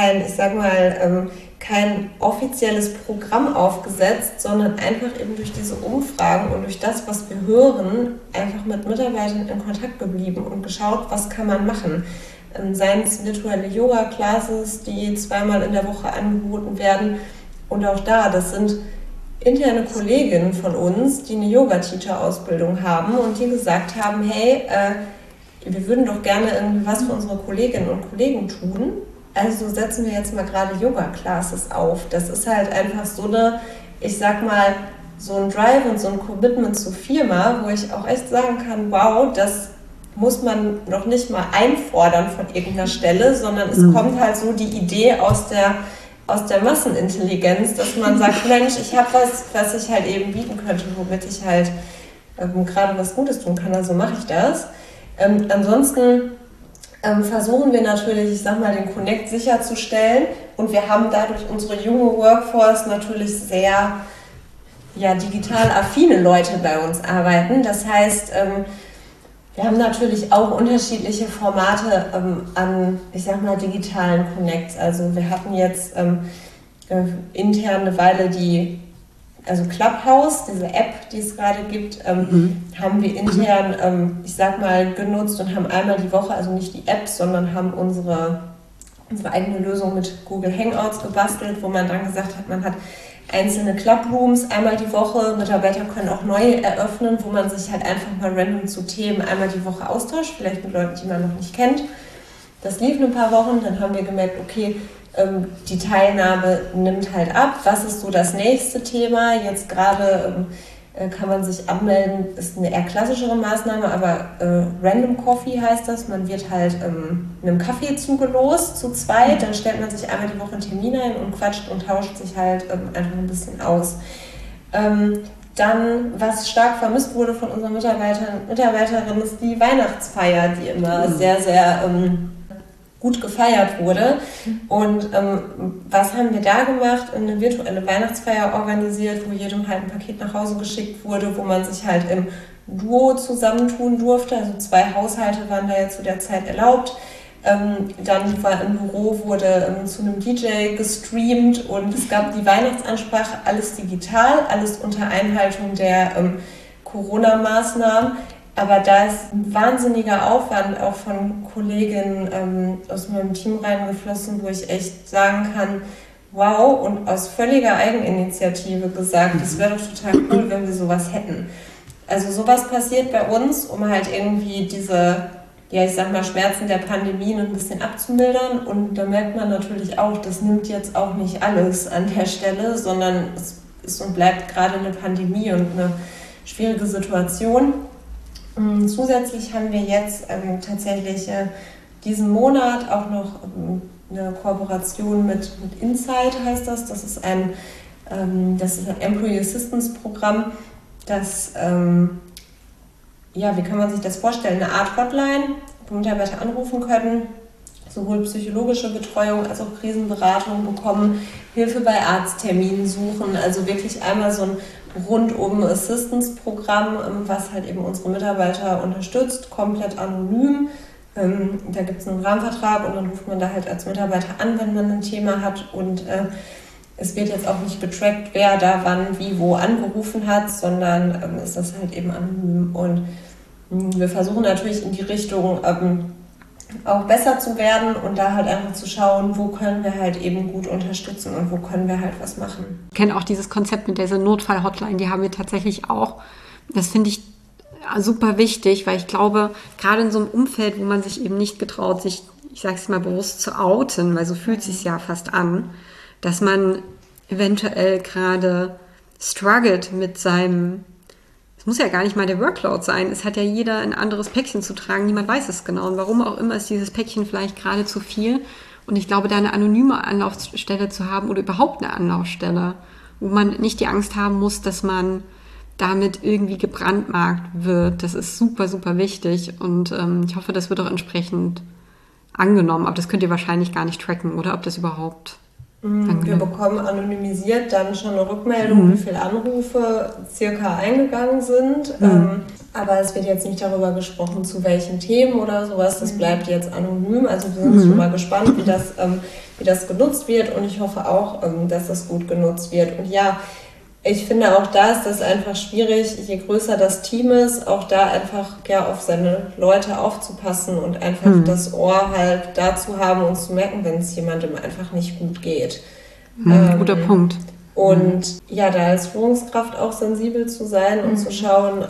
kein offizielles Programm aufgesetzt, sondern einfach eben durch diese Umfragen und durch das, was wir hören, einfach mit Mitarbeitern in Kontakt geblieben und geschaut, was kann man machen. Seien es virtuelle Yoga-Classes, die 2-mal in der Woche angeboten werden. Und auch da, das sind interne Kolleginnen von uns, die eine Yoga-Teacher-Ausbildung haben und die gesagt haben, hey, wir würden doch gerne irgendwie was für unsere Kolleginnen und Kollegen tun. Also setzen wir jetzt mal gerade Yoga-Classes auf. Das ist halt einfach so eine, ich sag mal, so ein Drive und so ein Commitment zur Firma, wo ich auch echt sagen kann, wow, das muss man noch nicht mal einfordern von irgendeiner Stelle, sondern es kommt halt so die Idee aus der Massenintelligenz, dass man sagt, Mensch, ich habe was ich halt eben bieten könnte, womit ich halt gerade was Gutes tun kann, also mache ich das. Ansonsten versuchen wir natürlich, ich sag mal, den Connect sicherzustellen, und wir haben dadurch unsere junge Workforce natürlich sehr digital affine Leute bei uns arbeiten. Das heißt, wir haben natürlich auch unterschiedliche Formate an, ich sag mal, digitalen Connects. Also wir hatten jetzt intern eine Weile also Clubhouse, diese App, die es gerade gibt, haben wir intern, ich sag mal, genutzt und haben einmal die Woche, also nicht die App, sondern haben unsere eigene Lösung mit Google Hangouts gebastelt, wo man dann gesagt hat, man hat einzelne Clubrooms einmal die Woche. Mitarbeiter können auch neue eröffnen, wo man sich halt einfach mal random zu Themen einmal die Woche austauscht, vielleicht mit Leuten, die man noch nicht kennt. Das lief ein paar Wochen, dann haben wir gemerkt, okay, die Teilnahme nimmt halt ab. Was ist so das nächste Thema? Jetzt gerade kann man sich anmelden, ist eine eher klassischere Maßnahme, aber Random Coffee heißt das. Man wird halt einem Kaffee zugelost zu zweit, dann stellt man sich einmal die Woche einen Termin ein und quatscht und tauscht sich halt einfach ein bisschen aus. Dann, was stark vermisst wurde von unseren Mitarbeiterinnen, ist die Weihnachtsfeier, die immer sehr, sehr gut gefeiert wurde. Und was haben wir da gemacht? Eine virtuelle Weihnachtsfeier organisiert, wo jedem halt ein Paket nach Hause geschickt wurde, wo man sich halt im Duo zusammentun durfte. Also 2 Haushalte waren da ja zu der Zeit erlaubt. Dann war im Büro, wurde zu einem DJ gestreamt und es gab die Weihnachtsansprache, alles digital, alles unter Einhaltung der Corona-Maßnahmen. Aber da ist ein wahnsinniger Aufwand auch von Kolleginnen aus meinem Team reingeflossen, wo ich echt sagen kann, wow, und aus völliger Eigeninitiative gesagt, das wäre doch total cool, wenn wir sowas hätten. Also sowas passiert bei uns, um halt irgendwie diese, ja, ich sag mal, Schmerzen der Pandemie ein bisschen abzumildern. Und da merkt man natürlich auch, das nimmt jetzt auch nicht alles an der Stelle, sondern es ist und bleibt gerade eine Pandemie und eine schwierige Situation. Zusätzlich haben wir jetzt tatsächlich diesen Monat auch noch eine Kooperation mit Insight, heißt das. Das ist ein Employee Assistance Programm, das, wie kann man sich das vorstellen? Eine Art Hotline, wo Mitarbeiter anrufen können, sowohl psychologische Betreuung als auch Krisenberatung bekommen, Hilfe bei Arztterminen suchen, also wirklich einmal so ein rundum Assistance-Programm, was halt eben unsere Mitarbeiter unterstützt, komplett anonym. Da gibt es einen Rahmenvertrag und dann ruft man da halt als Mitarbeiter an, wenn man ein Thema hat und es wird jetzt auch nicht getrackt, wer da wann, wie, wo angerufen hat, sondern ist das halt eben anonym. Und wir versuchen natürlich in die Richtung auch besser zu werden und da halt einfach zu schauen, wo können wir halt eben gut unterstützen und wo können wir halt was machen.
Ich kenne auch dieses Konzept mit dieser Notfall-Hotline, die haben wir tatsächlich auch. Das finde ich super wichtig, weil ich glaube, gerade in so einem Umfeld, wo man sich eben nicht getraut, sich, ich sage es mal bewusst, zu outen, weil so fühlt es sich ja fast an, dass man eventuell gerade struggelt mit seinem, es muss ja gar nicht mal der Workload sein, es hat ja jeder ein anderes Päckchen zu tragen, niemand weiß es genau und warum auch immer ist dieses Päckchen vielleicht gerade zu viel und ich glaube, da eine anonyme Anlaufstelle zu haben oder überhaupt eine Anlaufstelle, wo man nicht die Angst haben muss, dass man damit irgendwie gebrandmarkt wird, das ist super, super wichtig und ich hoffe, das wird auch entsprechend angenommen, aber das könnt ihr wahrscheinlich gar nicht tracken, oder ob das überhaupt
Wir bekommen anonymisiert dann schon eine Rückmeldung, wie viele Anrufe circa eingegangen sind. Aber es wird jetzt nicht darüber gesprochen, zu welchen Themen oder sowas. Das bleibt jetzt anonym. Also wir sind schon mal gespannt, wie das genutzt wird. Und ich hoffe auch, dass das gut genutzt wird. Und ja, ich finde auch da ist das einfach schwierig, je größer das Team ist, auch da einfach auf seine Leute aufzupassen und einfach das Ohr halt da zu haben und zu merken, wenn es jemandem einfach nicht gut geht.
Guter Punkt.
Und da als Führungskraft auch sensibel zu sein und zu schauen,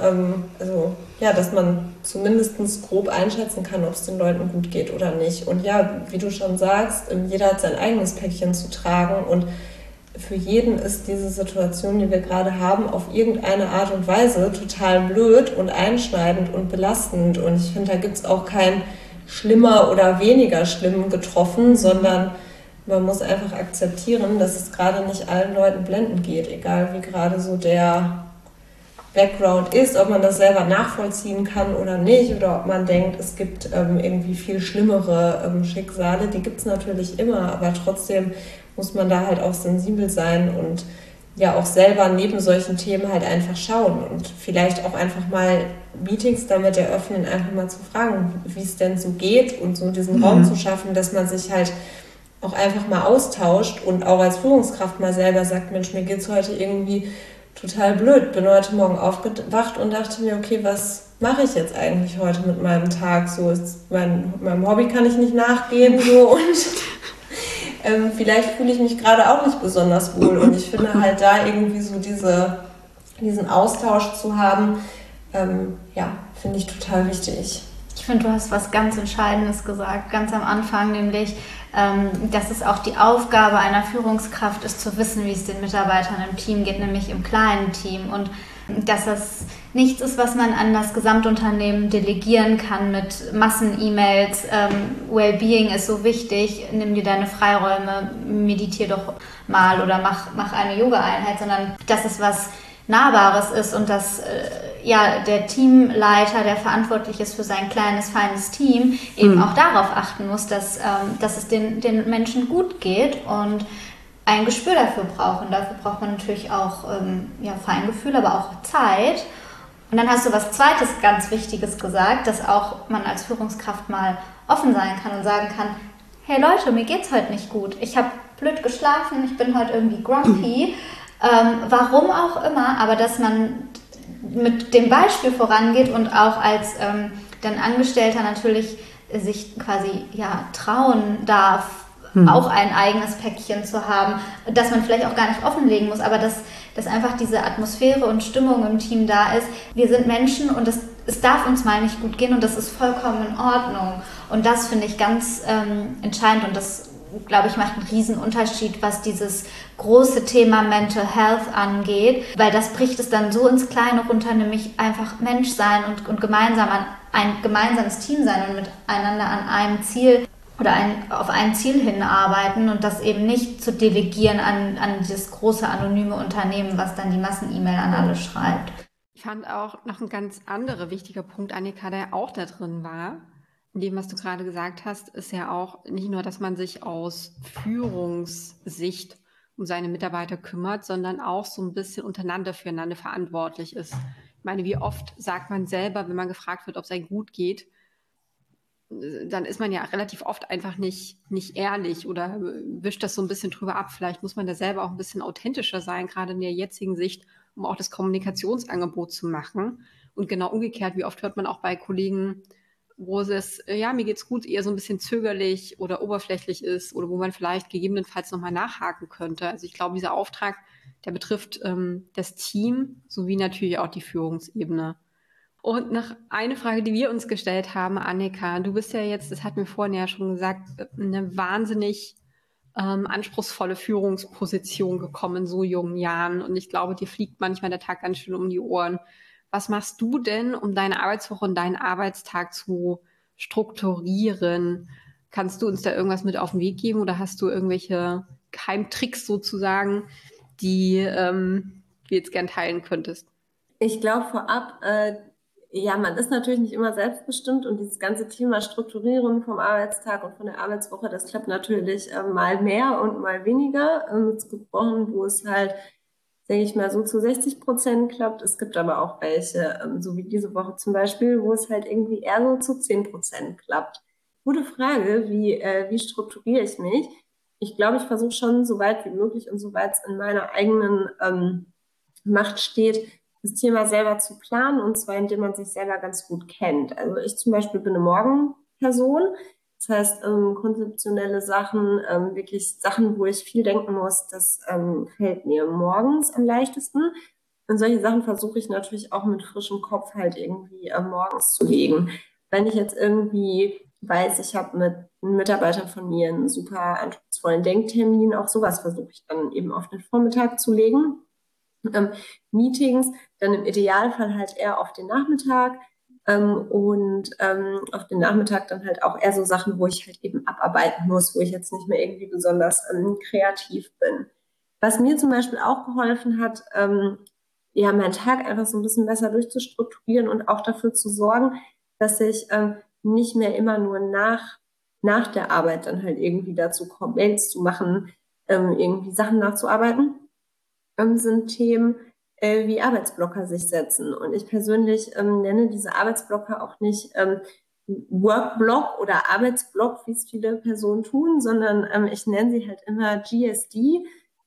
dass man zumindest grob einschätzen kann, ob es den Leuten gut geht oder nicht. Und wie du schon sagst, jeder hat sein eigenes Päckchen zu tragen und für jeden ist diese Situation, die wir gerade haben, auf irgendeine Art und Weise total blöd und einschneidend und belastend. Und ich finde, da gibt es auch kein schlimmer oder weniger schlimm getroffen, sondern man muss einfach akzeptieren, dass es gerade nicht allen Leuten blendend geht, egal wie gerade so der Background ist, ob man das selber nachvollziehen kann oder nicht, oder ob man denkt, es gibt irgendwie viel schlimmere Schicksale, die gibt es natürlich immer, aber trotzdem muss man da halt auch sensibel sein und auch selber neben solchen Themen halt einfach schauen und vielleicht auch einfach mal Meetings damit eröffnen, einfach mal zu fragen, wie es denn so geht und so diesen Raum zu schaffen, dass man sich halt auch einfach mal austauscht und auch als Führungskraft mal selber sagt, Mensch, mir geht's heute irgendwie total blöd, bin heute Morgen aufgewacht und dachte mir, okay, was mache ich jetzt eigentlich heute mit meinem Tag? So ist meinem Hobby kann ich nicht nachgehen so und vielleicht fühle ich mich gerade auch nicht besonders wohl und ich finde halt da irgendwie so diesen Austausch zu haben, finde ich total wichtig.
Ich finde, du hast was ganz Entscheidendes gesagt, ganz am Anfang, nämlich, dass es auch die Aufgabe einer Führungskraft ist, zu wissen, wie es den Mitarbeitern im Team geht, nämlich im kleinen Team und dass das nichts ist, was man an das Gesamtunternehmen delegieren kann mit Massen-E-Mails. Wellbeing ist so wichtig, nimm dir deine Freiräume, meditier doch mal oder mach eine Yoga-Einheit, sondern dass es was Nahbares ist und dass ja der Teamleiter, der verantwortlich ist für sein kleines, feines Team, eben auch darauf achten muss, dass es den Menschen gut geht und ein Gespür dafür brauchen. Dafür braucht man natürlich auch Feingefühl, aber auch Zeit. Und dann hast du was Zweites ganz Wichtiges gesagt, dass auch man als Führungskraft mal offen sein kann und sagen kann, hey Leute, mir geht's heute nicht gut. Ich habe blöd geschlafen, ich bin heute irgendwie grumpy. Warum auch immer, aber dass man mit dem Beispiel vorangeht und auch als dann Angestellter natürlich sich quasi trauen darf, auch ein eigenes Päckchen zu haben, das man vielleicht auch gar nicht offenlegen muss, aber dass einfach diese Atmosphäre und Stimmung im Team da ist. Wir sind Menschen und es darf uns mal nicht gut gehen und das ist vollkommen in Ordnung. Und das finde ich ganz entscheidend und das, glaube ich, macht einen riesen Unterschied, was dieses große Thema Mental Health angeht, weil das bricht es dann so ins Kleine runter, nämlich einfach Mensch sein und gemeinsam an ein gemeinsames Team sein und miteinander an einem Ziel oder auf ein Ziel hinarbeiten und das eben nicht zu delegieren an dieses große anonyme Unternehmen, was dann die Massen-E-Mail an alle schreibt.
Ich fand auch noch ein ganz anderer wichtiger Punkt, Annika, der auch da drin war, in dem, was du gerade gesagt hast, ist ja auch nicht nur, dass man sich aus Führungssicht um seine Mitarbeiter kümmert, sondern auch so ein bisschen untereinander füreinander verantwortlich ist. Ich meine, wie oft sagt man selber, wenn man gefragt wird, ob es einem gut geht, dann ist man ja relativ oft einfach nicht ehrlich oder wischt das so ein bisschen drüber ab. Vielleicht muss man da selber auch ein bisschen authentischer sein, gerade in der jetzigen Sicht, um auch das Kommunikationsangebot zu machen. Und genau umgekehrt, wie oft hört man auch bei Kollegen, wo es, mir geht's gut, eher so ein bisschen zögerlich oder oberflächlich ist oder wo man vielleicht gegebenenfalls nochmal nachhaken könnte. Also ich glaube, dieser Auftrag, der betrifft das Team sowie natürlich auch die Führungsebene. Und noch eine Frage, die wir uns gestellt haben, Annika. Du bist ja jetzt, das hatten wir vorhin ja schon gesagt, eine wahnsinnig anspruchsvolle Führungsposition gekommen in so jungen Jahren. Und ich glaube, dir fliegt manchmal der Tag ganz schön um die Ohren. Was machst du denn, um deine Arbeitswoche und deinen Arbeitstag zu strukturieren? Kannst du uns da irgendwas mit auf den Weg geben oder hast du irgendwelche Geheimtricks sozusagen, die du jetzt gern teilen könntest?
Ich glaube vorab, man ist natürlich nicht immer selbstbestimmt und dieses ganze Thema Strukturieren vom Arbeitstag und von der Arbeitswoche, das klappt natürlich mal mehr und mal weniger. Es gibt Wochen, wo es halt, denke ich mal, so zu 60% klappt. Es gibt aber auch welche, so wie diese Woche zum Beispiel, wo es halt irgendwie eher so zu 10% klappt. Gute Frage, wie strukturiere ich mich? Ich glaube, ich versuche schon so weit wie möglich und soweit es in meiner eigenen Macht steht, das Thema selber zu planen und zwar indem man sich selber ganz gut kennt. Also ich zum Beispiel bin eine Morgenperson, das heißt konzeptionelle Sachen, wirklich Sachen, wo ich viel denken muss, das fällt mir morgens am leichtesten. Und solche Sachen versuche ich natürlich auch mit frischem Kopf halt irgendwie morgens zu legen. Wenn ich jetzt irgendwie weiß, ich habe mit einem Mitarbeiter von mir einen super anspruchsvollen Denktermin, auch sowas versuche ich dann eben auf den Vormittag zu legen. Meetings, dann im Idealfall halt eher auf den Nachmittag und auf den Nachmittag dann halt auch eher so Sachen, wo ich halt eben abarbeiten muss, wo ich jetzt nicht mehr irgendwie besonders kreativ bin. Was mir zum Beispiel auch geholfen hat, meinen Tag einfach so ein bisschen besser durchzustrukturieren und auch dafür zu sorgen, dass ich nicht mehr immer nur nach der Arbeit dann halt irgendwie dazu komme, Mails zu machen, irgendwie Sachen nachzuarbeiten, sind Themen wie Arbeitsblocker sich setzen. Und ich persönlich nenne diese Arbeitsblocker auch nicht Workblock oder Arbeitsblock, wie es viele Personen tun, sondern ich nenne sie halt immer GSD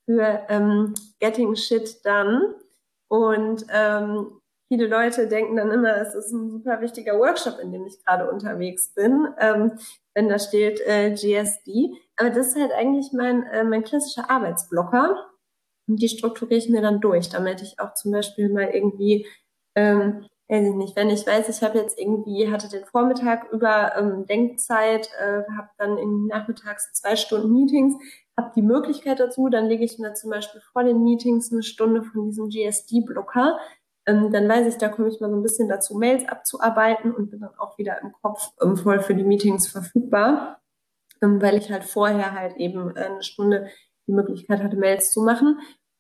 für Getting Shit Done. Und viele Leute denken dann immer, es ist ein super wichtiger Workshop, in dem ich gerade unterwegs bin, wenn da steht GSD. Aber das ist halt eigentlich mein klassischer Arbeitsblocker. Und die strukturiere ich mir dann durch, damit ich auch zum Beispiel mal irgendwie, weiß ich nicht, wenn ich weiß, ich habe jetzt irgendwie, hatte den Vormittag über Denkzeit, habe dann nachmittags 2 Stunden Meetings, habe die Möglichkeit dazu, dann lege ich mir zum Beispiel vor den Meetings 1 Stunde von diesem GSD-Blocker. Dann weiß ich, da komme ich mal so ein bisschen dazu, Mails abzuarbeiten und bin dann auch wieder im Kopf voll für die Meetings verfügbar, weil ich halt vorher halt eben 1 Stunde die Möglichkeit hatte, Mails zu machen.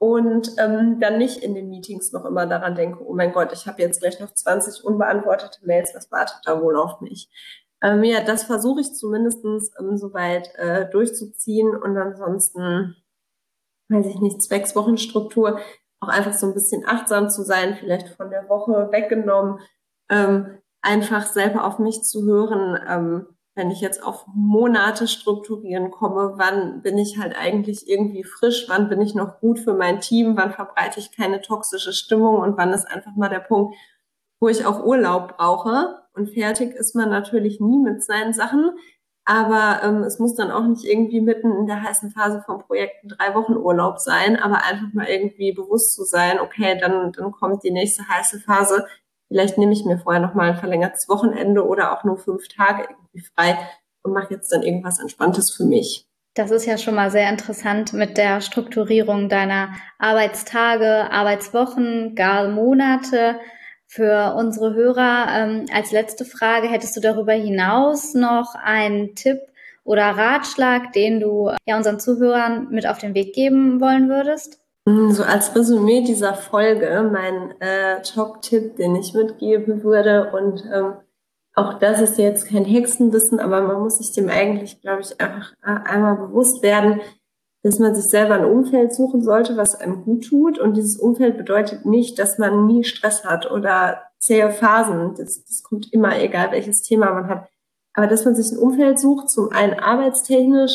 und dann nicht in den Meetings noch immer daran denke, oh mein Gott, ich habe jetzt gleich noch 20 unbeantwortete Mails, was wartet da wohl auf mich? Ja, das versuche ich zumindest soweit durchzuziehen und ansonsten, weiß ich nicht, zwecks Wochenstruktur, auch einfach so ein bisschen achtsam zu sein, vielleicht von der Woche weggenommen, einfach selber auf mich zu hören, wenn ich jetzt auf Monate strukturieren komme, wann bin ich halt eigentlich irgendwie frisch, wann bin ich noch gut für mein Team, wann verbreite ich keine toxische Stimmung und wann ist einfach mal der Punkt, wo ich auch Urlaub brauche. Und fertig ist man natürlich nie mit seinen Sachen, aber es muss dann auch nicht irgendwie mitten in der heißen Phase vom Projekt 3 Wochen Urlaub sein, aber einfach mal irgendwie bewusst zu sein, okay, dann kommt die nächste heiße Phase. Vielleicht nehme ich mir vorher nochmal ein verlängertes Wochenende oder auch nur 5 Tage irgendwie frei und mache jetzt dann irgendwas Entspanntes für mich.
Das ist ja schon mal sehr interessant mit der Strukturierung deiner Arbeitstage, Arbeitswochen, gar Monate. Für unsere Hörer als letzte Frage, hättest du darüber hinaus noch einen Tipp oder Ratschlag, den du ja unseren Zuhörern mit auf den Weg geben wollen würdest?
So als Resümee dieser Folge, mein Top-Tipp, den ich mitgeben würde, und auch das ist jetzt kein Hexenwissen, aber man muss sich dem eigentlich, glaube ich, einfach einmal bewusst werden, dass man sich selber ein Umfeld suchen sollte, was einem gut tut. Und dieses Umfeld bedeutet nicht, dass man nie Stress hat oder zähe Phasen. Das kommt immer, egal welches Thema man hat. Aber dass man sich ein Umfeld sucht, zum einen arbeitstechnisch,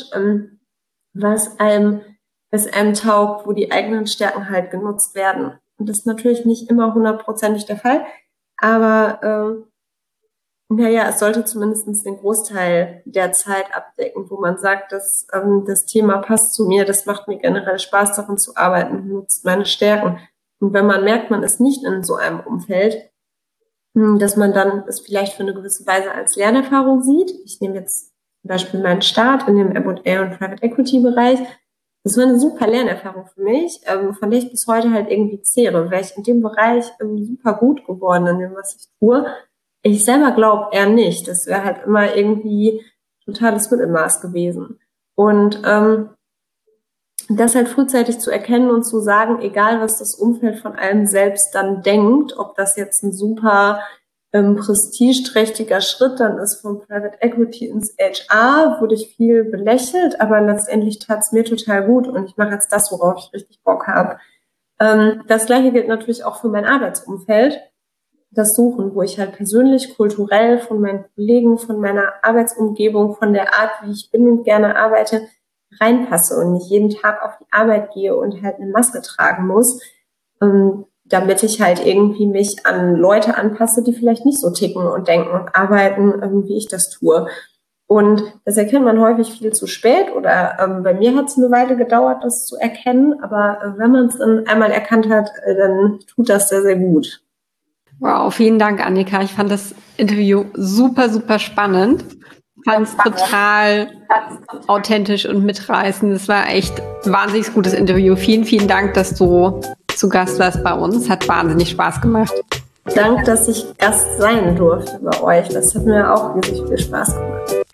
was einem taugt, wo die eigenen Stärken halt genutzt werden. Und das ist natürlich nicht immer 100% der Fall, aber es sollte zumindest den Großteil der Zeit abdecken, wo man sagt, dass das Thema passt zu mir, das macht mir generell Spaß, daran zu arbeiten, nutzt meine Stärken. Und wenn man merkt, man ist nicht in so einem Umfeld, dass man dann es vielleicht für eine gewisse Weise als Lernerfahrung sieht. Ich nehme jetzt zum Beispiel meinen Start in dem M&A und Private Equity Bereich. Das war eine super Lernerfahrung für mich, von der ich bis heute halt irgendwie zehre, weil ich in dem Bereich super gut geworden in dem, was ich tue. Ich selber glaube eher nicht. Das wäre halt immer irgendwie totales Mittelmaß gewesen. Und das halt frühzeitig zu erkennen und zu sagen, egal was das Umfeld von einem selbst dann denkt, ob das jetzt ein super prestigeträchtiger Schritt dann ist vom Private Equity ins HR, wurde ich viel belächelt, aber letztendlich tat es mir total gut und ich mache jetzt das, worauf ich richtig Bock habe. Das Gleiche gilt natürlich auch für mein Arbeitsumfeld. Das Suchen, wo ich halt persönlich, kulturell von meinen Kollegen, von meiner Arbeitsumgebung, von der Art, wie ich bin und gerne arbeite, reinpasse und nicht jeden Tag auf die Arbeit gehe und halt eine Maske tragen muss, damit ich halt irgendwie mich an Leute anpasse, die vielleicht nicht so ticken und denken und arbeiten, wie ich das tue. Und das erkennt man häufig viel zu spät oder bei mir hat es eine Weile gedauert, das zu erkennen, aber wenn man es dann einmal erkannt hat, dann tut das sehr, sehr gut.
Wow, vielen Dank, Annika. Ich fand das Interview super, super spannend. Ich fand es total authentisch und mitreißend. Es war echt ein wahnsinnig gutes Interview. Vielen, vielen Dank, dass du zu Gast warst bei uns. Hat wahnsinnig Spaß gemacht.
Danke, dass ich Gast sein durfte bei euch. Das hat mir auch riesig viel Spaß gemacht.